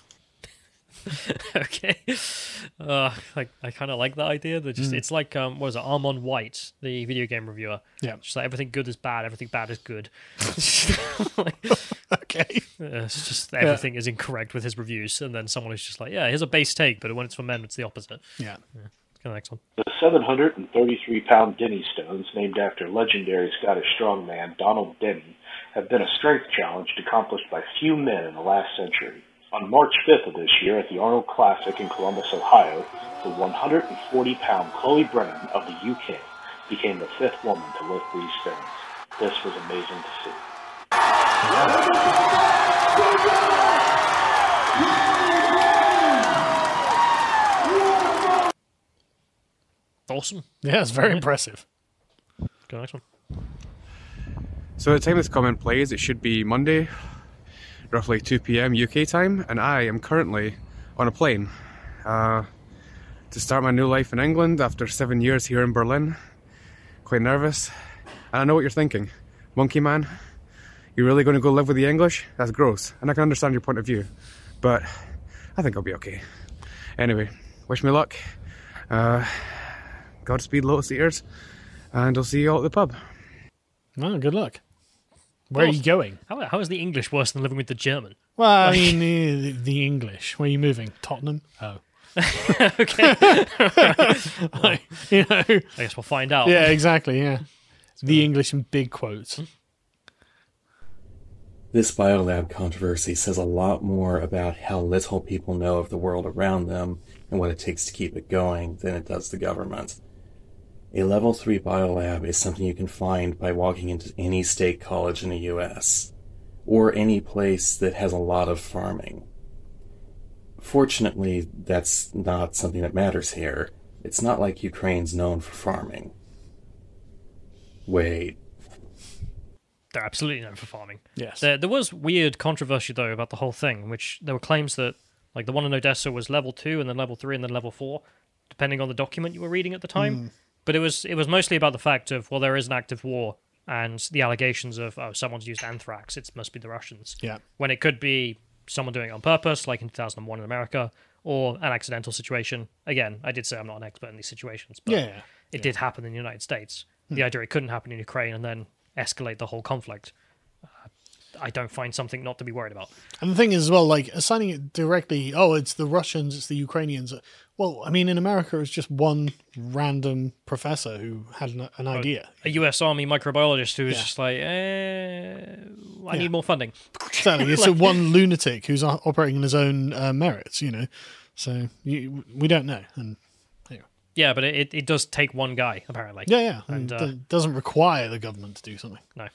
Okay. Uh, I, I kind of like that idea. That just Mm. It's like, um, what is it, Armand White, the video game reviewer. Yeah. Just like everything good is bad, everything bad is good. Like, Okay. uh, it's just everything is incorrect with his reviews. And then someone is just like, yeah, here's a base take, but when it's for men, it's the opposite. Yeah. Let's go to the next one. The seven hundred thirty-three pound Denny Stones, named after legendary Scottish strongman Donald Denny, have been a strength challenge accomplished by few men in the last century. On March fifth of this year at the Arnold Classic in Columbus, Ohio, the one hundred forty pound Chloe Brennan of the U K became the fifth woman to lift these stones. This was amazing to see. Awesome. Yeah, it's very impressive. Go to the next one. So the time this comment plays, it should be Monday, roughly two p.m. U K time, and I am currently on a plane uh, to start my new life in England after seven years here in Berlin. Quite nervous. And I know what you're thinking. Monkey man, you're really going to go live with the English? That's gross. And I can understand your point of view. But I think I'll be okay. Anyway, wish me luck. Uh, Godspeed, Lotus Eaters. And I'll see you all at the pub. Well, good luck. Where are you going? How, how is the English worse than living with the German? Well, I mean, the, the English. Where are you moving? Tottenham? Oh. Okay. Like, you know. I guess we'll find out. Yeah, exactly, yeah. The English in big quotes. This biolab controversy says a lot more about how little people know of the world around them and what it takes to keep it going than it does the government. A level three biolab is something you can find by walking into any state college in the U S, or any place that has a lot of farming. Fortunately, that's not something that matters here. It's not like Ukraine's known for farming. Wait. They're absolutely known for farming. Yes. There, there was weird controversy, though, about the whole thing, in which there were claims that, like, the one in Odessa was level two, and then level three, and then level four, depending on the document you were reading at the time. Mm. But it was it was mostly about the fact of, well, there is an active war, and the allegations of, oh, someone's used anthrax, it must be the Russians. Yeah. When it could be someone doing it on purpose, like in two thousand one in America, or an accidental situation. Again, I did say I'm not an expert in these situations, but Yeah, yeah. it did happen in the United States. The idea it couldn't happen in Ukraine and then escalate the whole conflict, uh, I don't find something not to be worried about. And the thing is, as well, like, assigning it directly, oh, it's the Russians, it's the Ukrainians. Well, I mean, in America, it's just one random professor who had an, an idea. A U S Army microbiologist who was Yeah. just like, eh, I Yeah. need more funding. Exactly. It's a one lunatic who's o- operating on his own uh, merits, you know. So you, we don't know. And anyway. Yeah, but it, it does take one guy, apparently. Yeah, yeah. And, And uh, it doesn't require the government to do something. No.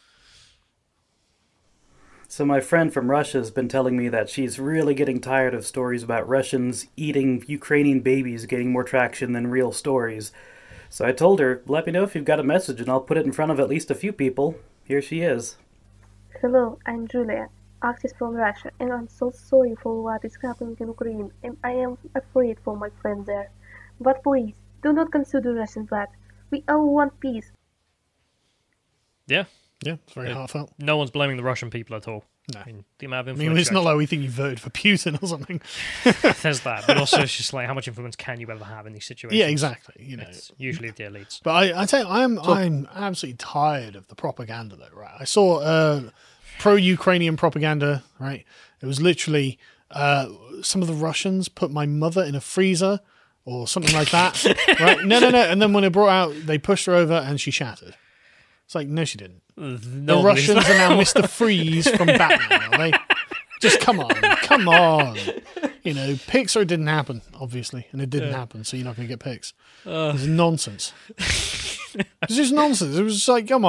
So my friend from Russia has been telling me that she's really getting tired of stories about Russians eating Ukrainian babies getting more traction than real stories. So I told her, let me know if you've got a message and I'll put it in front of at least a few people. Here she is. Hello, I'm Julia, artist from Russia, and I'm so sorry for what is happening in Ukraine, and I am afraid for my friend there. But please, do not consider Russian blood. We all want peace. Yeah. Yeah, it's very It- heartfelt. No one's blaming the Russian people at all. No. I mean, the amount of I influence. mean, it's you not like we think you voted for Putin or something. actually- There's that, but also it's just like, how much influence can you ever have in these situations? Yeah, exactly. You know, It's usually the elites. But I, I tell you, I'm I'm absolutely tired of the propaganda, though. Right? I saw uh, pro-Ukrainian propaganda. Right? It was literally uh, some of the Russians put my mother in a freezer or something like that. Right? No, no, no. And then when it brought out, they pushed her over and she shattered. It's like, no, she didn't. The Nobody- Russians are now Mister Freeze from Batman. Are they? Just come on, come on. You know, Pixar didn't happen, obviously, and it didn't Yeah. happen, so you're not going to get Pix. Uh. It's nonsense. It's just nonsense. It was just like, come on.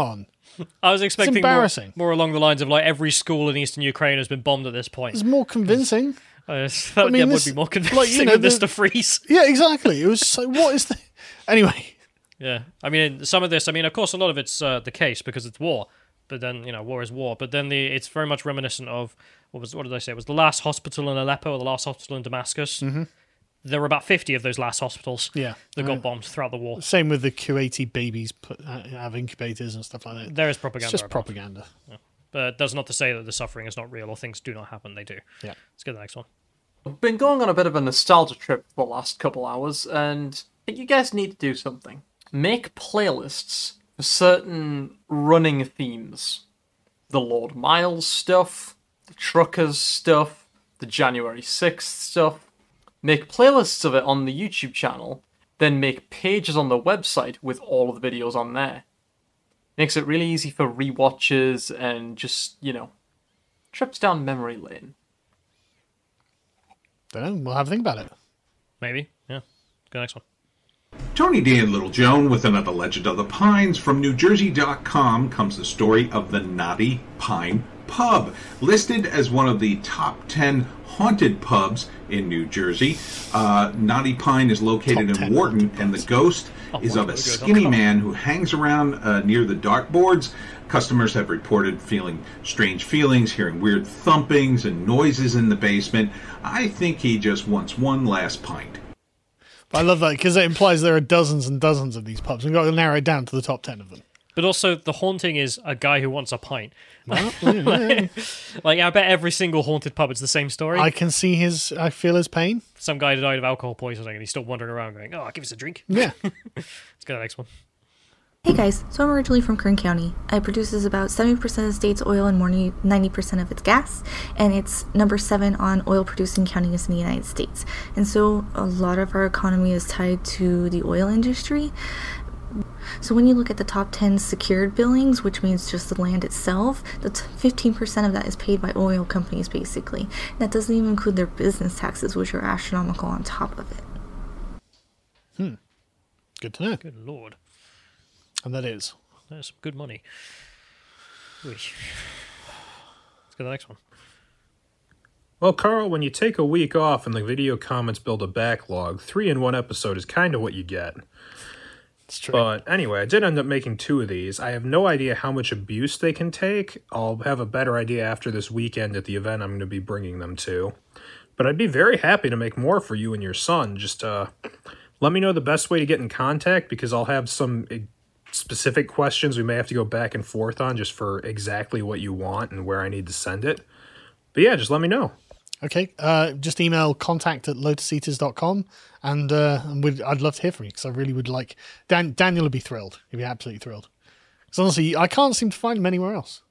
I was expecting It's embarrassing. More, more along the lines of like every school in eastern Ukraine has been bombed at this point. It's more convincing. Uh, that I mean, yeah, this- would be more convincing like, you know, than the- Mister Freeze. Yeah, exactly. It was so. What is the? Anyway, Yeah, I mean, some of this. I mean, of course, a lot of it's uh, the case because it's war. But then, you know, war is war. But then the it's very much reminiscent of what was what did I say? It was the last hospital in Aleppo or the last hospital in Damascus. Mhm. There were about fifty of those last hospitals. Yeah. that got Right. bombed throughout the war. same with the Kuwaiti babies put, uh, have incubators and stuff like that. There is propaganda. It's just about. propaganda. Yeah. But that's not to say that the suffering is not real or things do not happen. They do. Yeah. Let's go to the next one. I've been going on a bit of a nostalgia trip for the last couple hours, and I think you guys need to do something. Make playlists for certain running themes. The Lord Miles stuff, the Truckers stuff, the January sixth stuff. Make playlists of it on the YouTube channel, then make pages on the website with all of the videos on there. Makes it really easy for rewatches and just, you know, trips down memory lane. Don't know. We'll have a think about it. Maybe. Yeah. Let's go to the next one. Tony D and Little Joan with another Legend of the Pines. From New Jersey dot com comes the story of the Knotty Pine Pub, listed as one of the top ten haunted pubs in New Jersey. Uh, Knotty Pine is located in Wharton, and the ghost Oh, is wow, of a good, good. skinny Okay. man who hangs around uh, near the dartboards. Customers have reported feeling strange feelings, hearing weird thumpings and noises in the basement. I think he just wants one last pint. I love that because it implies there are dozens and dozens of these pubs. We've got to narrow it down to the top ten of them. But also, the haunting is a guy who wants a pint. Well, yeah, yeah. Like, I bet every single haunted pub, it's the same story. I can see his. I feel his pain. Some guy died of alcohol poisoning and he's still wandering around going, oh, give us a drink. Yeah. Let's go to the next one. Hey guys, so I'm originally from Kern County. It produces about seventy percent of the state's oil and more than ninety percent of its gas, and it's number seven on oil producing counties in the United States. And so a lot of our economy is tied to the oil industry. So when you look at the top ten secured billings, which means just the land itself, that's fifteen percent of that is paid by oil companies basically. That doesn't even include their business taxes, which are astronomical on top of it. Hmm. Good to know. Good lord. And that is. That's some good money. Oy. Let's go to the next one. Well, Carl, when you take a week off and the video comments build a backlog, three in one episode is kind of what you get. It's true. But anyway, I did end up making two of these. I have no idea how much abuse they can take. I'll have a better idea after this weekend at the event I'm going to be bringing them to. But I'd be very happy to make more for you and your son. Just uh, let me know the best way to get in contact, because I'll have some uh, specific questions we may have to go back and forth on just for exactly what you want and where I need to send it. But yeah, just let me know. Okay, uh, just email contact at lotus eaters dot com, and, uh, and we'd, I'd love to hear from you, because I really would like... Dan, Daniel would be thrilled. He'd be absolutely thrilled. Because honestly, I can't seem to find him anywhere else.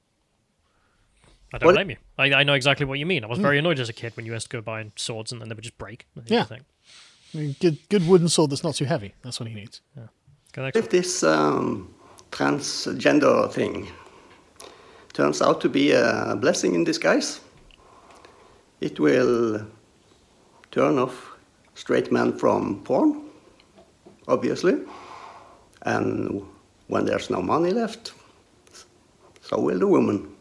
I don't What- blame you. I, I know exactly what you mean. I was very annoyed as a kid when you used to go buy swords and then they would just break. That's the Yeah. thing. I mean, good, good wooden sword that's not too heavy. That's what he needs. Yeah. Go next If this um, transgender thing turns out to be a blessing in disguise, it will turn off straight men from porn, obviously. And when there's no money left, so will the woman.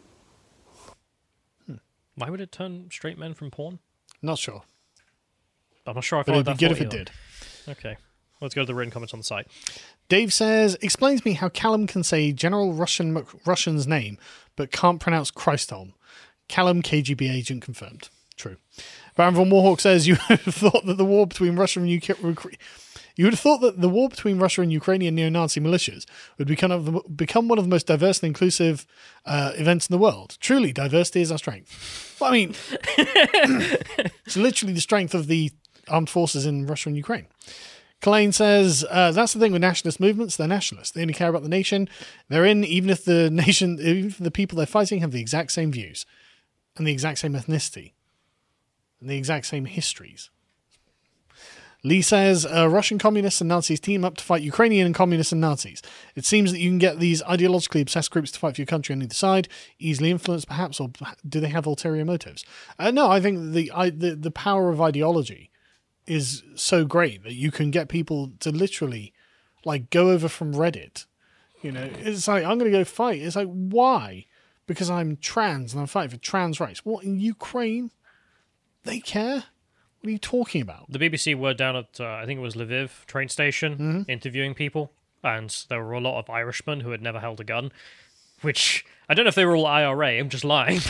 Why would it turn straight men from porn? Not sure. I'm not sure I But followed it'd be that good if thought it either. Okay. Let's go to the written comments on the site. Dave says, explains me how Callum can say General Russian Russian's name, but can't pronounce Christholm. Callum, K G B agent confirmed. True. Baron von Warhawk says, you would have thought that the war between Russia and Ukraine... You would have thought that the war between Russia and Ukrainian neo-Nazi militias would become, of the, become one of the most diverse and inclusive uh, events in the world. Truly, diversity is our strength. Well, I mean, it's literally the strength of the armed forces in Russia and Ukraine. Kalain says, uh, that's the thing with nationalist movements. They're nationalists. They only care about the nation they're in, even if the nation, even if the people they're fighting have the exact same views and the exact same ethnicity and the exact same histories. Lee says, uh, Russian communists and Nazis team up to fight Ukrainian and communists and Nazis. It seems that you can get these ideologically obsessed groups to fight for your country on either side, easily influenced perhaps, or do they have ulterior motives? Uh, no, I think the, I, the the power of ideology is so great that you can get people to literally like go over from Reddit You know, it's like, I'm going to go fight. It's like, why? Because I'm trans and I'm fighting for trans rights. What, in Ukraine? They care? What are you talking about? The B B C were down at, uh, I think it was Lviv train station, Mm-hmm. interviewing people, and there were a lot of Irishmen who had never held a gun, which, I don't know if they were all I R A, I'm just lying.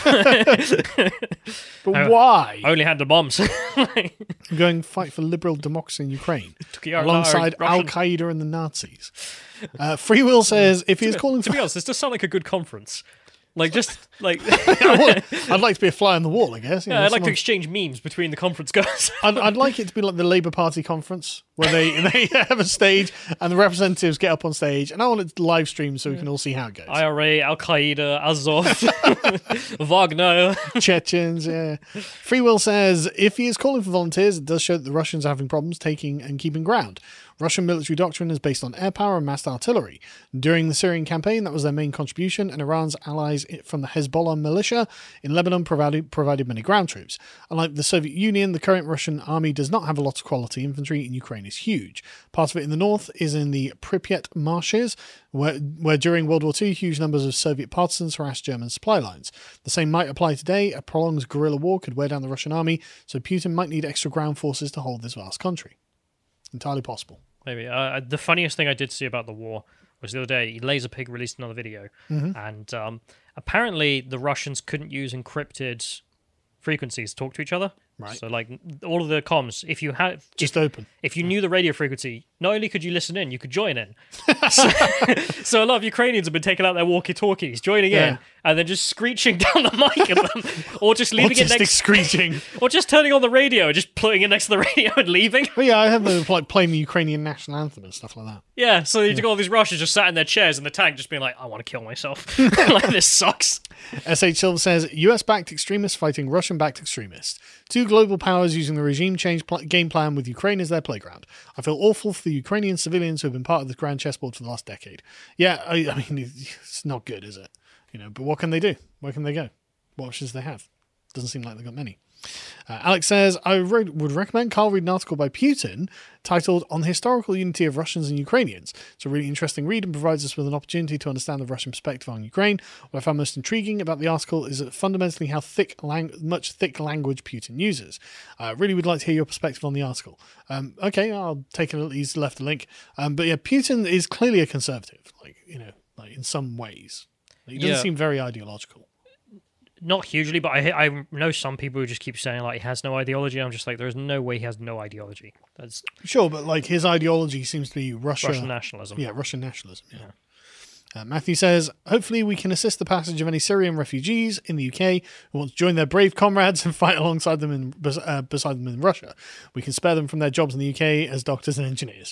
But I- why? I only had the bombs. Going fight for liberal democracy in Ukraine Yeah, alongside no, Al Russian- Qaeda and the Nazis. Uh, Free Will says if he is to, calling to for be honest, this does sound like a good conference. Like, just, like... I'd like to be a fly on the wall, I guess. You yeah, know, I'd like to someone- exchange memes between the conference guys. I'd, I'd like it to be like the Labour Party conference where they, they have a stage and the representatives get up on stage, and I want it to live stream so we can all see how it goes. I R A, Al Qaeda, Azov, Wagner, Chechens, yeah. Free Will says if he is calling for volunteers, it does show that the Russians are having problems taking and keeping ground. Russian military doctrine is based on air power and massed artillery. During the Syrian campaign, that was their main contribution, and Iran's allies from the Hezbollah militia in Lebanon provided, provided many ground troops. Unlike the Soviet Union, the current Russian army does not have a lot of quality infantry, and Ukraine is huge. Part of it in the north is in the Pripyat marshes, where, where during World War Two, huge numbers of Soviet partisans harassed German supply lines. The same might apply today. A prolonged guerrilla war could wear down the Russian army, so Putin might need extra ground forces to hold this vast country. Entirely possible. Maybe. Uh, the funniest thing I did see about the war was the other day, Laserpig released another video, Mhm. and um, apparently the Russians couldn't use encrypted frequencies to talk to each other. Right. So, like, all of the comms, if you had... Just if, open. If you knew the radio frequency, not only could you listen in, you could join in. so, so a lot of Ukrainians have been taking out their walkie-talkies, joining Yeah. in, and then just screeching down the mic at them, or just leaving it Autistic next... screeching. or just turning on the radio and just putting it next to the radio and leaving. But yeah, I have them like playing the Ukrainian national anthem and stuff like that. Yeah, so you got all these Russians just sat in their chairs in the tank, just being like, "I want to kill myself." Like, this sucks. S H Silver says U S-backed extremists fighting Russian-backed extremists. Two global powers using the regime change pl- game plan with Ukraine as their playground. I feel awful for the Ukrainian civilians who have been part of the grand chessboard for the last decade. Yeah, I, I mean, it's not good, is it? You know, but what can they do? Where can they go? What options do they have? Doesn't seem like they've got many. Uh, Alex says, I re- would recommend Carl read an article by Putin titled On the Historical Unity of Russians and Ukrainians. It's a really interesting read and provides us with an opportunity to understand the Russian perspective on Ukraine. What I found most intriguing about the article is that fundamentally how thick lang- much thick language Putin uses. I uh, really would like to hear your perspective on the article. Um, okay, I'll take it. He's left a link. Um, but yeah, Putin is clearly a conservative, like, you know, like in some ways. He doesn't Yeah. seem very ideological. Not hugely, but I I know some people who just keep saying like he has no ideology. I'm just like, there's no way he has no ideology. That's Sure, but like his ideology seems to be Russia, Russian nationalism. Yeah, Russian nationalism. Yeah. Uh, Matthew says, hopefully we can assist the passage of any Syrian refugees in the U K who want to join their brave comrades and fight alongside them in bes- uh, beside them in Russia. We can spare them from their jobs in the U K as doctors and engineers.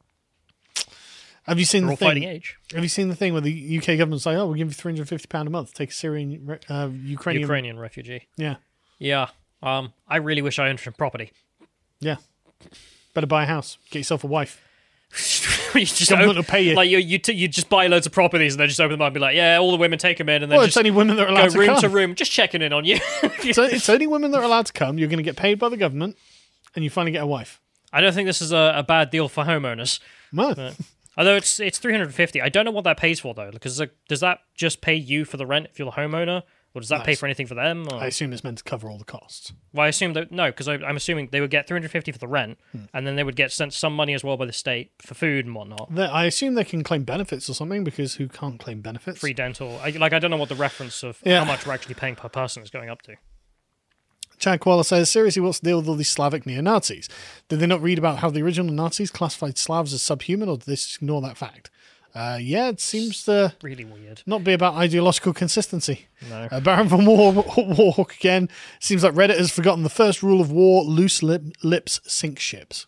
Have you seen They're the all thing? fighting age. Have you seen the thing where the U K government's like, "Oh, we'll give you three hundred fifty pound a month, take a Syrian, re- uh, Ukrainian, Ukrainian refugee. Yeah, Yeah. Um, I really wish I owned some property. yeah. Better buy a house, get yourself a wife. you just Government op- will pay you. Like you, you, t- you just buy loads of properties and then just open them up and be like, yeah, all the women take them in, and then Well, just it's only women that are allowed go to room come. to room, just checking in on you. So it's only women that are allowed to come. You're going to get paid by the government, and you finally get a wife. I don't think this is a, a bad deal for homeowners. No. But- although it's it's three hundred fifty. I don't know what that pays for though, because like, does that just pay you for the rent if you're the homeowner, or does that pay Nice. for anything for them? Or? I assume it's meant to cover all the costs. Well, I assume that no, because I'm assuming they would get three hundred fifty for the rent, Hmm. and then they would get sent some money as well by the state for food and whatnot. They- I assume they can claim benefits or something, because who can't claim benefits? Free dental. I, like I don't know what the reference of Yeah. how much we're actually paying per person is going up to. Chad Koala says, seriously, what's the deal with all these Slavic neo-Nazis? Did they not read about how the original Nazis classified Slavs as subhuman, or did they just ignore that fact? Uh, yeah, it seems to Really weird. not be about ideological consistency. No. Uh, Baron von War, Warhawk again. Seems like Reddit has forgotten the first rule of war, loose lip, lips sink ships.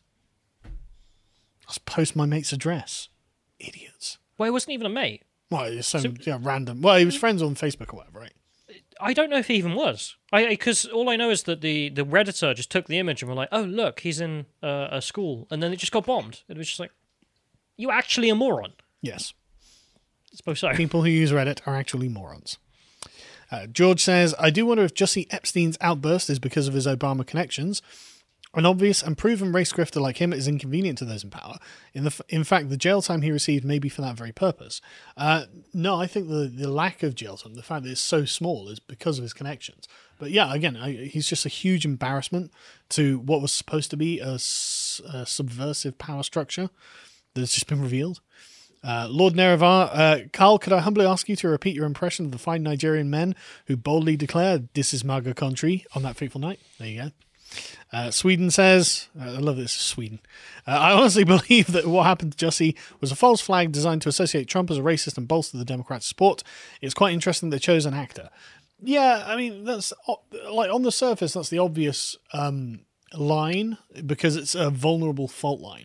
Let's post my mate's address. Idiots. Well, it wasn't even a mate. Well, it's some So- yeah, random. Well, he was friends on Facebook or whatever, right? I don't know if he even was. I because all I know is that the, the Redditor just took the image and were like, oh look, he's in uh, a school, and then it just got bombed. It was just like, you actually a moron. Yes. I suppose so. People who use Reddit are actually morons. Uh, George says, I do wonder if Jussie Epstein's outburst is because of his Obama connections, An obvious and proven race grifter like him is inconvenient to those in power. In the, in fact, the jail time he received may be for that very purpose. Uh, no, I think the, the lack of jail time, the fact that it's so small, is because of his connections. But yeah, again, I, he's just a huge embarrassment to what was supposed to be a, a subversive power structure that's just been revealed. Uh, Lord Nerevar, uh, Carl, could I humbly ask you to repeat your impression of the fine Nigerian men who boldly declared, "This is Maga country" on that fateful night? There you go. Uh, Sweden says, uh, I love this, Sweden. Uh, I honestly believe that what happened to Jussie was a false flag designed to associate Trump as a racist and bolster the Democrats' support. It's quite interesting they chose an actor. Yeah, I mean, that's like on the surface, that's the obvious um, line because it's a vulnerable fault line.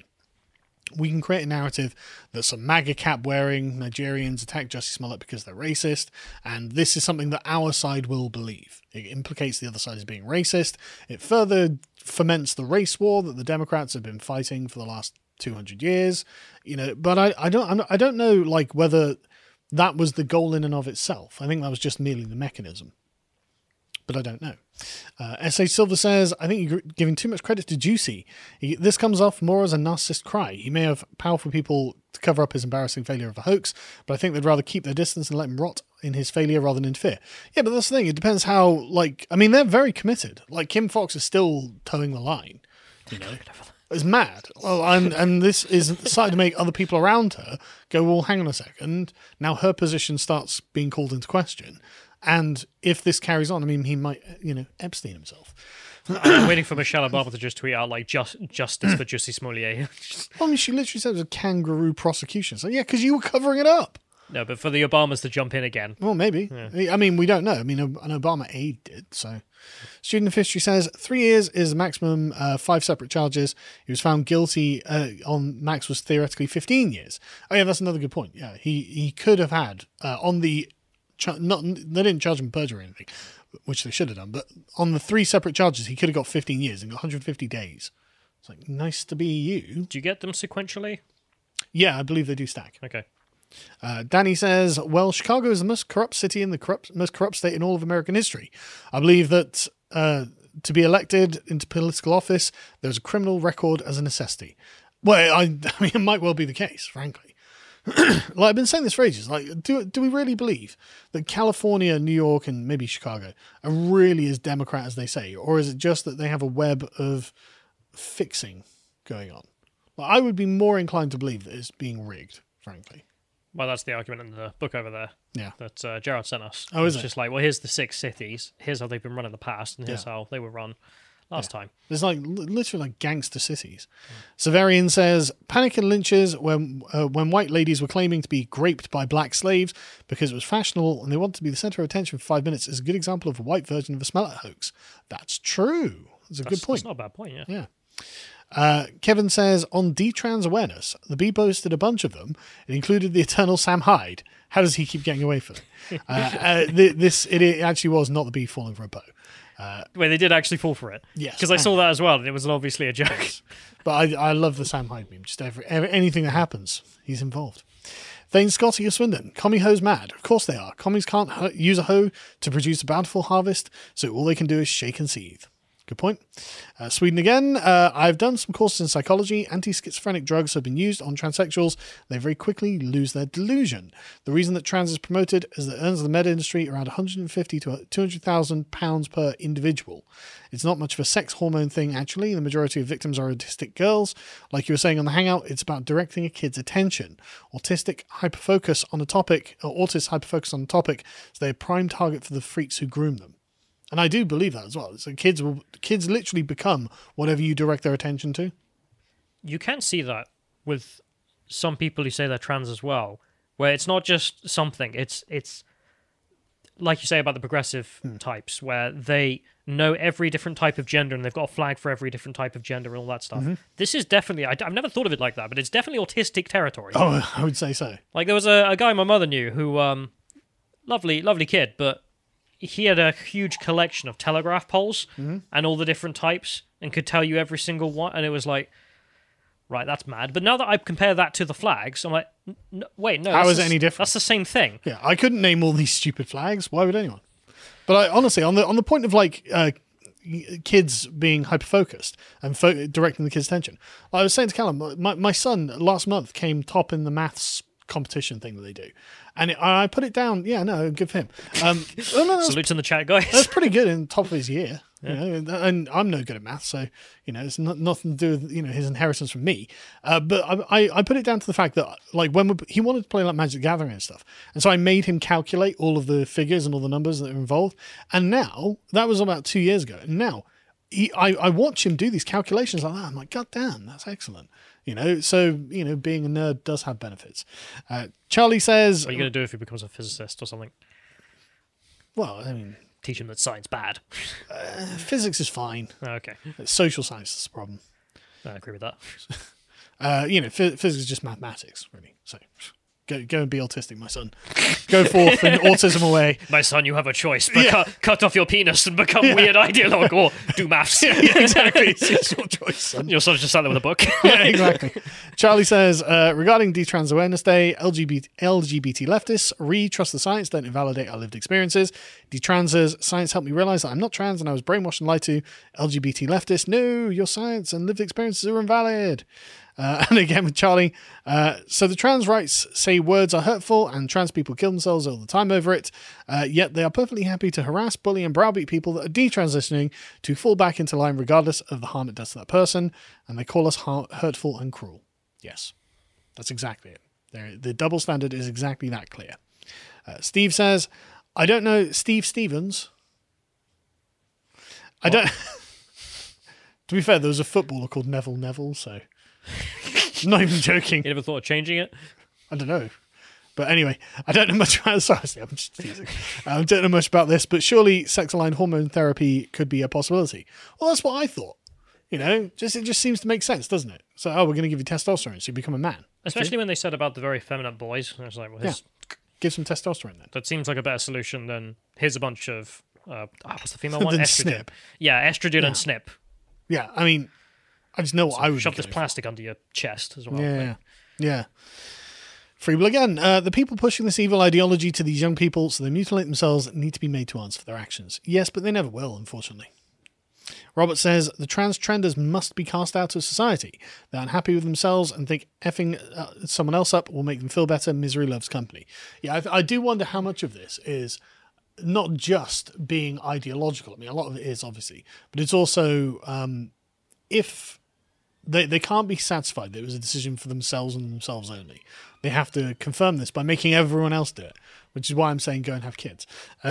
We can create a narrative that some MAGA cap wearing Nigerians attack Jussie Smollett because they're racist, and this is something that our side will believe. It implicates the other side as being racist. It further foments the race war that the Democrats have been fighting for the last two hundred years. You know, but I, I don't I don't know like whether that was the goal in and of itself. I think that was just merely the mechanism. But I don't know. Uh, S H Silver says, I think you're giving too much credit to Juicy. He, this comes off more as a narcissist cry. He may have powerful people to cover up his embarrassing failure of a hoax, but I think they'd rather keep their distance and let him rot in his failure rather than interfere. Yeah, but that's the thing. It depends how, like, I mean, they're very committed. Like, Kim Fox is still towing the line. You know? It's mad. Well, and, and this is starting to make other people around her go, well, hang on a second. Now her position starts being called into question. And if this carries on, I mean, he might, you know, Epstein himself. I'm waiting for Michelle Obama to just tweet out, like, just, justice for Jussie Smollett. I mean, she literally said it was a kangaroo prosecution. So, yeah, because you were covering it up. No, but for the Obamas to jump in again. Well, maybe. Yeah. I mean, we don't know. I mean, an Obama aide did, so. Student of history says, three years is the maximum, uh, five separate charges. He was found guilty uh, on max was theoretically fifteen years. Oh, yeah, that's another good point. Yeah, he, he could have had, uh, on the... Not they didn't charge him perjury or anything, which they should have done. But on the three separate charges, he could have got fifteen years and got one hundred fifty days. It's like, nice to be you. Do you get them sequentially? Yeah, I believe they do stack. Okay. Uh, Danny says, well, Chicago is the most corrupt city in the corrupt, most corrupt state in all of American history. I believe that uh, to be elected into political office, there's a criminal record as a necessity. Well, I, I mean, it might well be the case, frankly. Like I've been saying this for ages. Like, do do we really believe that California, New York, and maybe Chicago are really as Democrat as they say, or is it just that they have a web of fixing going on? Like, I would be more inclined to believe that it's being rigged, frankly. Well, that's the argument in the book over there. Yeah, that uh, Gerard sent us. Oh, is it's it? Just like, well, here's the six cities. Here's how they've been run in the past, and here's Yeah. how they were run last Yeah. time. There's like li- literally like gangster cities. Severian says panic and lynches when uh, when white ladies were claiming to be graped by black slaves because it was fashionable and they wanted to be the center of attention for five minutes is a good example of a white version of a Smollett hoax. That's true. That's a That's, good point. That's not a bad point. Yeah. Yeah. Uh, Kevin says on D-trans awareness, the Bee posted a bunch of them. It included the eternal Sam Hyde. How does he keep getting away with it? uh, uh, th- this it, it actually was not the bee falling for a bow. Uh, Wait, they did actually fall for it. Yes. Because I saw that as well, and it was obviously a joke. But I, I love the Sam Hyde meme. Just every, every anything that happens, he's involved. Thane Scotty of Swindon. Commie hoes mad. Of course they are. Commies can't ho- use a hoe to produce a bountiful harvest, so all they can do is shake and seethe. Good point. Uh, Sweden again. Uh, I've done some courses in psychology. Anti-schizophrenic drugs have been used on transsexuals. They very quickly lose their delusion. The reason that trans is promoted is that it earns the med industry around one hundred fifty to two hundred thousand pounds per individual. It's not much of a sex hormone thing, actually. The majority of victims are autistic girls. Like you were saying on the Hangout, it's about directing a kid's attention. Autistic hyperfocus on a topic, or autists hyperfocus on a topic, so they're a prime target for the freaks who groom them. And I do believe that as well. So kids will kids literally become whatever you direct their attention to. You can see that with some people who say they're trans as well, where it's not just something. It's it's like you say about the progressive Hmm. types, where they know every different type of gender and they've got a flag for every different type of gender and all that stuff. Mhm. This is definitely, I, I've never thought of it like that, but it's definitely autistic territory. Oh, I would say so. Like there was a, a guy my mother knew who, um, lovely, lovely kid, but he had a huge collection of telegraph poles Mhm. and all the different types and could tell you every single one. And it was like, right, that's mad. But now that I compare that to the flags, I'm like, n- n- wait, no. How that's is it the- any different? That's the same thing. Yeah, I couldn't name all these stupid flags. Why would anyone? But I, honestly, on the on the point of like uh, kids being hyper-focused and fo- directing the kids' attention. I was saying to Callum, my, my son last month came top in the maths competition thing that they do. And it, I put it down, yeah, no, good for him. Um, oh, no, Salutes in the chat, guys. That's pretty good in top of his year. Yeah. You know, and I'm no good at maths, so you know it's not, nothing to do with you know his inheritance from me. Uh, but I, I I put it down to the fact that like when we, he wanted to play like Magic the Gathering and stuff, and so I made him calculate all of the figures and all the numbers that are involved. And now that was about two years ago, and now he, I I watch him do these calculations like that. I'm like, God damn, that's excellent. You know, so you know, being a nerd does have benefits. Uh, Charlie says, "What are you going to do if he becomes a physicist or something?" Well, I mean. Teach him that science bad. Uh, physics is fine. Okay. Social science is the problem. I agree with that. Uh, you know, ph- physics is just mathematics, really. So go go and be autistic, my son. Go forth and autism away. My son, you have a choice. But Yeah. cut, cut off your penis and become Yeah. weird ideologue or do maths. Yeah, yeah, exactly. It's, it's your choice, son. Your son's just sat there with a book. Yeah, exactly. Charlie says, uh, regarding D-Trans Awareness Day, L G B T, L G B T leftists, read Trust the Science, don't invalidate our lived experiences. D-Transers, science helped me realize that I'm not trans and I was brainwashed and lied to. L G B T leftists, no, your science and lived experiences are invalid. Uh, and again with Charlie, uh, so the trans rights say words are hurtful and trans people kill themselves all the time over it, uh, yet they are perfectly happy to harass, bully and browbeat people that are detransitioning to fall back into line regardless of the harm it does to that person, and they call us har- hurtful and cruel. Yes, that's exactly it. They're, the double standard is exactly that clear. Uh, Steve says, I don't know Steve Stevens. I don't... To be fair, there was a footballer called Neville Neville, so... I'm not even joking. You never thought of changing it? I don't know. But anyway, I don't know much about sorry, I'm just teasing. I don't know much about this, but surely sex-aligned hormone therapy could be a possibility. Well, that's what I thought. You know, just it just seems to make sense, doesn't it? So, oh, we're going to give you testosterone so you become a man. Especially See? when they said about the very effeminate boys. I was like, well, his, Yeah. Give some testosterone then. that seems like a better solution than here's a bunch of uh, oh, what's the female one? Than Estrogen. snip. Yeah, estrogen Yeah. and snip. Yeah, I mean, I just know what So I would shove be this going plastic under your chest as well. Yeah, yeah. Free will again. Uh, the people pushing this evil ideology to these young people so they mutilate themselves need to be made to answer for their actions. Yes, but they never will, unfortunately. Robert says, the trans trenders must be cast out of society. They're unhappy with themselves and think effing uh, someone else up will make them feel better. Misery loves company. Yeah, I, I do wonder how much of this is not just being ideological. I mean, a lot of it is, obviously. But it's also, um, if they, they can't be satisfied that it was a decision for themselves and themselves only. They have to confirm this by making everyone else do it, which is why I'm saying go and have kids. Uh,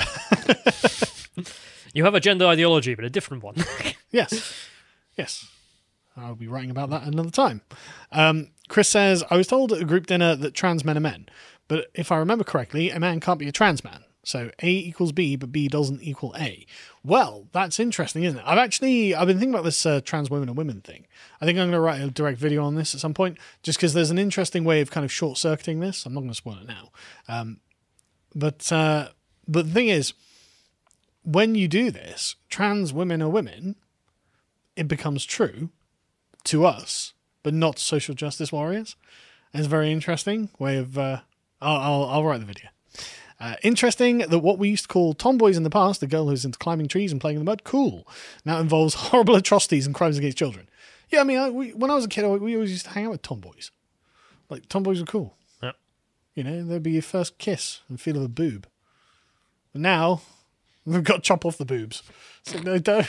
You have a gender ideology, but a different one. Yes. Yes. I'll be writing about that another time. Um, Chris says, I was told at a group dinner that trans men are men, but if I remember correctly, a man can't be a trans man. So A equals B, but B doesn't equal A. Well, that's interesting, isn't it? I've actually, I've been thinking about this uh, trans women and women thing. I think I'm going to write a direct video on this at some point, just because there's an interesting way of kind of short-circuiting this. I'm not going to spoil it now. Um, but, uh, but the thing is, when you do this, trans women are women, it becomes true to us, but not to social justice warriors. And it's a very interesting way of, uh, I'll, I'll, I'll write the video. Uh, interesting that what we used to call tomboys in the past, the girl who's into climbing trees and playing in the mud, cool, now involves horrible atrocities and crimes against children. Yeah, I mean, I, we, when I was a kid, I, we always used to hang out with tomboys. Like, tomboys were cool. Yeah. You know, they'd be your first kiss and feel of a boob. But now, we've got to chop off the boobs. It's like, no, don't.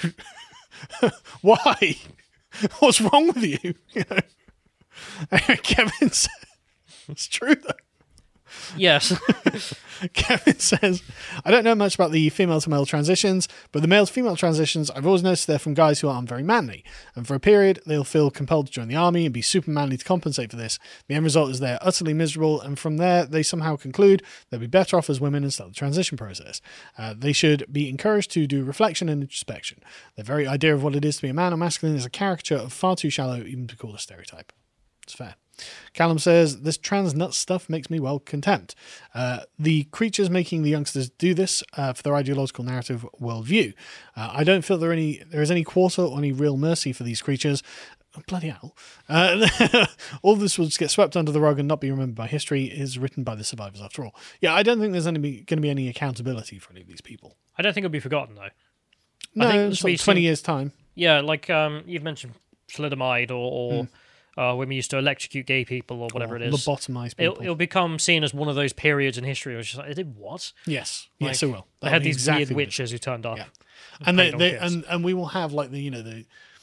Why? What's wrong with you? You know? Kevin says, it's true though. Yes. Kevin says, I don't know much about the female to male transitions, but the male to female transitions, I've always noticed they're from guys who aren't very manly. And for a period, they'll feel compelled to join the army and be super manly to compensate for this. The end result is they're utterly miserable, and from there, they somehow conclude they'll be better off as women and start the transition process. Uh, they should be encouraged to do reflection and introspection. Their very idea of what it is to be a man or masculine is a caricature of far too shallow even to call a stereotype. It's fair. Callum says, this trans nut stuff makes me well content. Uh, the creatures making the youngsters do this uh, for their ideological narrative worldview. Uh, I don't feel there any there is any quarter or any real mercy for these creatures. Oh, bloody hell. Uh, all this will just get swept under the rug and not be remembered by history. Is written by the survivors after all. Yeah, I don't think there's going to be any accountability for any of these people. I don't think it'll be forgotten, though. No, I think it's we like twenty seem- years' time. Yeah, like um, you've mentioned thalidomide or, or Mm. uh, when we used to electrocute gay people or whatever Or it is. lobotomise It'll, people. it'll become seen as one of those periods in history where it's just like, it did what? Yes. Like, Yes, it will. They That'll had be these exactly weird what it is. witches who turned up. And they, played on they kids. and, and we will have like the you know the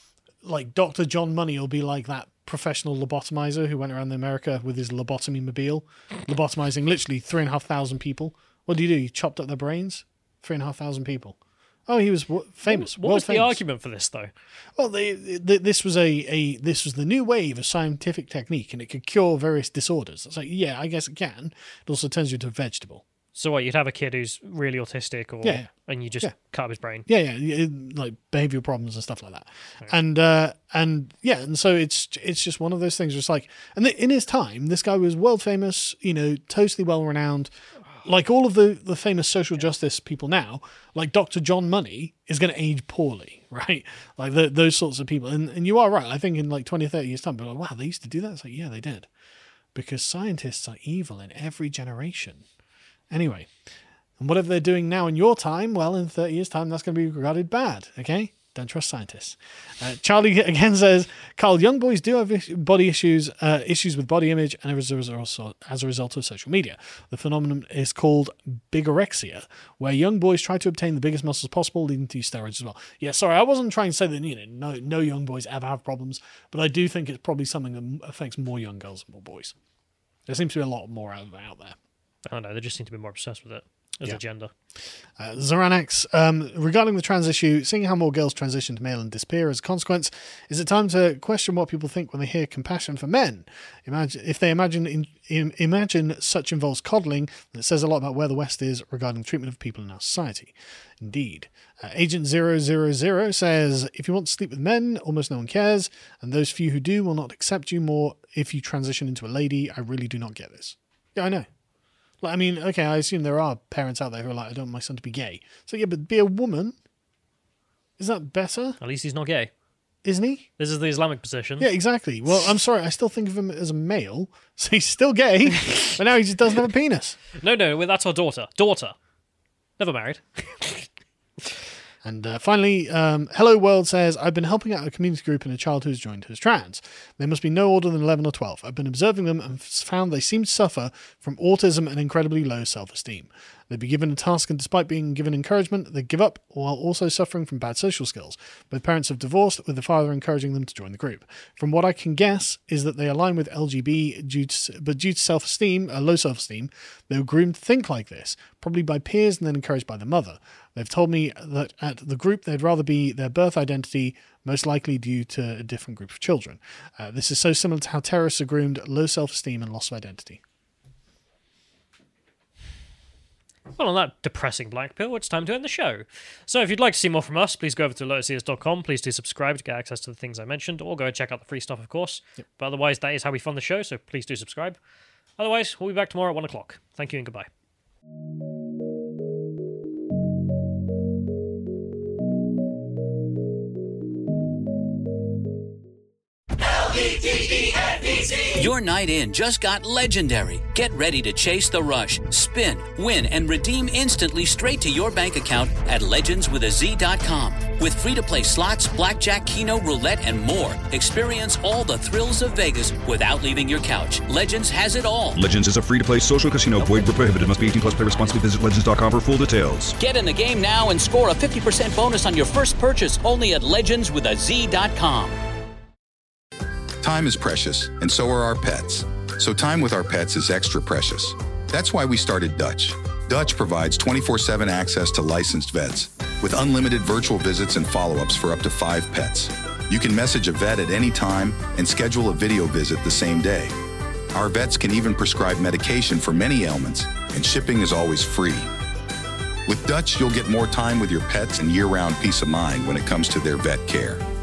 like Doctor John Money will be like that professional lobotomizer who went around America with his lobotomy mobile, lobotomizing literally three and a half thousand people. What did he do? He chopped up their brains. Three and a half thousand people. Oh, he was w- famous. What world was the famous. argument for this, though? Well, they, they, this was a, a this was the new wave of scientific technique, and it could cure various disorders. It's like, yeah, I guess it can. It also turns you into a vegetable. So what? You'd have a kid who's really autistic, or Yeah, yeah. and you just Yeah. cut up his brain. Yeah, yeah, it- like behavioral problems and stuff like that. And uh, and yeah, and so it's it's just one of those things. Where it's like, and in his time, this guy was world famous. You know, totally well renowned. Like all of the, the famous social justice people now, like Doctor John Money is going to age poorly, right? Like the, those sorts of people. And and you are right. I think in like twenty, thirty years' time, people are like, wow, they used to do that? It's like, yeah, they did. Because scientists are evil in every generation. Anyway, and whatever they're doing now in your time, well, in thirty years' time, that's going to be regarded bad, okay? Don't trust scientists. Uh, Charlie again says, Carl, young boys do have is- body issues, uh, issues with body image, and as a, result, as a result of social media. The phenomenon is called bigorexia, where young boys try to obtain the biggest muscles possible, leading to steroids as well. Yeah, sorry, I wasn't trying to say that you know no, no young boys ever have problems, but I do think it's probably something that affects more young girls than more boys. There seems to be a lot more out, out there. I don't know. They just seem to be more obsessed with it as Yeah. a gender. Uh, Zoranax, um, regarding the trans issue, seeing how more girls transition to male and disappear as a consequence, is it time to question what people think when they hear compassion for men? Imagine if they imagine in, in, imagine such involves coddling, then it says a lot about where the West is regarding the treatment of people in our society. Indeed. Uh, Agent zero zero zero says, if you want to sleep with men, almost no one cares, and those few who do will not accept you more if you transition into a lady. I really do not get this. Yeah, I know. Like, I mean, okay, I assume there are parents out there who are like, I don't want my son to be gay. So yeah, but be a woman? Is that better? At least he's not gay. Isn't he? This is the Islamic position. Yeah, exactly. Well, I'm sorry, I still think of him as a male, so he's still gay, but now he just doesn't have a penis. No, no, well, that's our daughter. Daughter. Never married. And uh, finally, um, Hello World says, I've been helping out a community group and a child who's joined who's trans. They must be no older than eleven or twelve. I've been observing them and found they seem to suffer from autism and incredibly low self-esteem. They'd be given a task and despite being given encouragement, they give up while also suffering from bad social skills. Both parents have divorced, with the father encouraging them to join the group. From what I can guess is that they align with L G B, due to, but due to self-esteem, uh, low self-esteem, they were groomed to think like this, probably by peers and then encouraged by the mother. They've told me that at the group they'd rather be their birth identity, most likely due to a different group of children. Uh, this is so similar to how terrorists are groomed, low self-esteem and loss of identity. Well, on that depressing black pill, it's time to end the show. So if you'd like to see more from us, please go over to lotus ears dot com. Please do subscribe to get access to the things I mentioned, or go and check out the free stuff, of course. Yep. But otherwise, that is how we fund the show, so please do subscribe. Otherwise, we'll be back tomorrow at one o'clock. Thank you and goodbye. Your night in just got legendary. Get ready to chase the rush, spin, win, and redeem instantly straight to your bank account at legends with a z dot com. With free-to-play slots, blackjack, keno, roulette, and more, experience all the thrills of Vegas without leaving your couch. Legends has it all. Legends is a free-to-play social casino. Void where prohibited. Must be eighteen plus. Play responsibly. Visit legends dot com for full details. Get in the game now and score a fifty percent bonus on your first purchase only at legends with a z dot com. Time is precious, and so are our pets. So time with our pets is extra precious. That's why we started Dutch. Dutch provides twenty-four seven access to licensed vets, with unlimited virtual visits and follow-ups for up to five pets. You can message a vet at any time and schedule a video visit the same day. Our vets can even prescribe medication for many ailments, and shipping is always free. With Dutch, you'll get more time with your pets and year-round peace of mind when it comes to their vet care.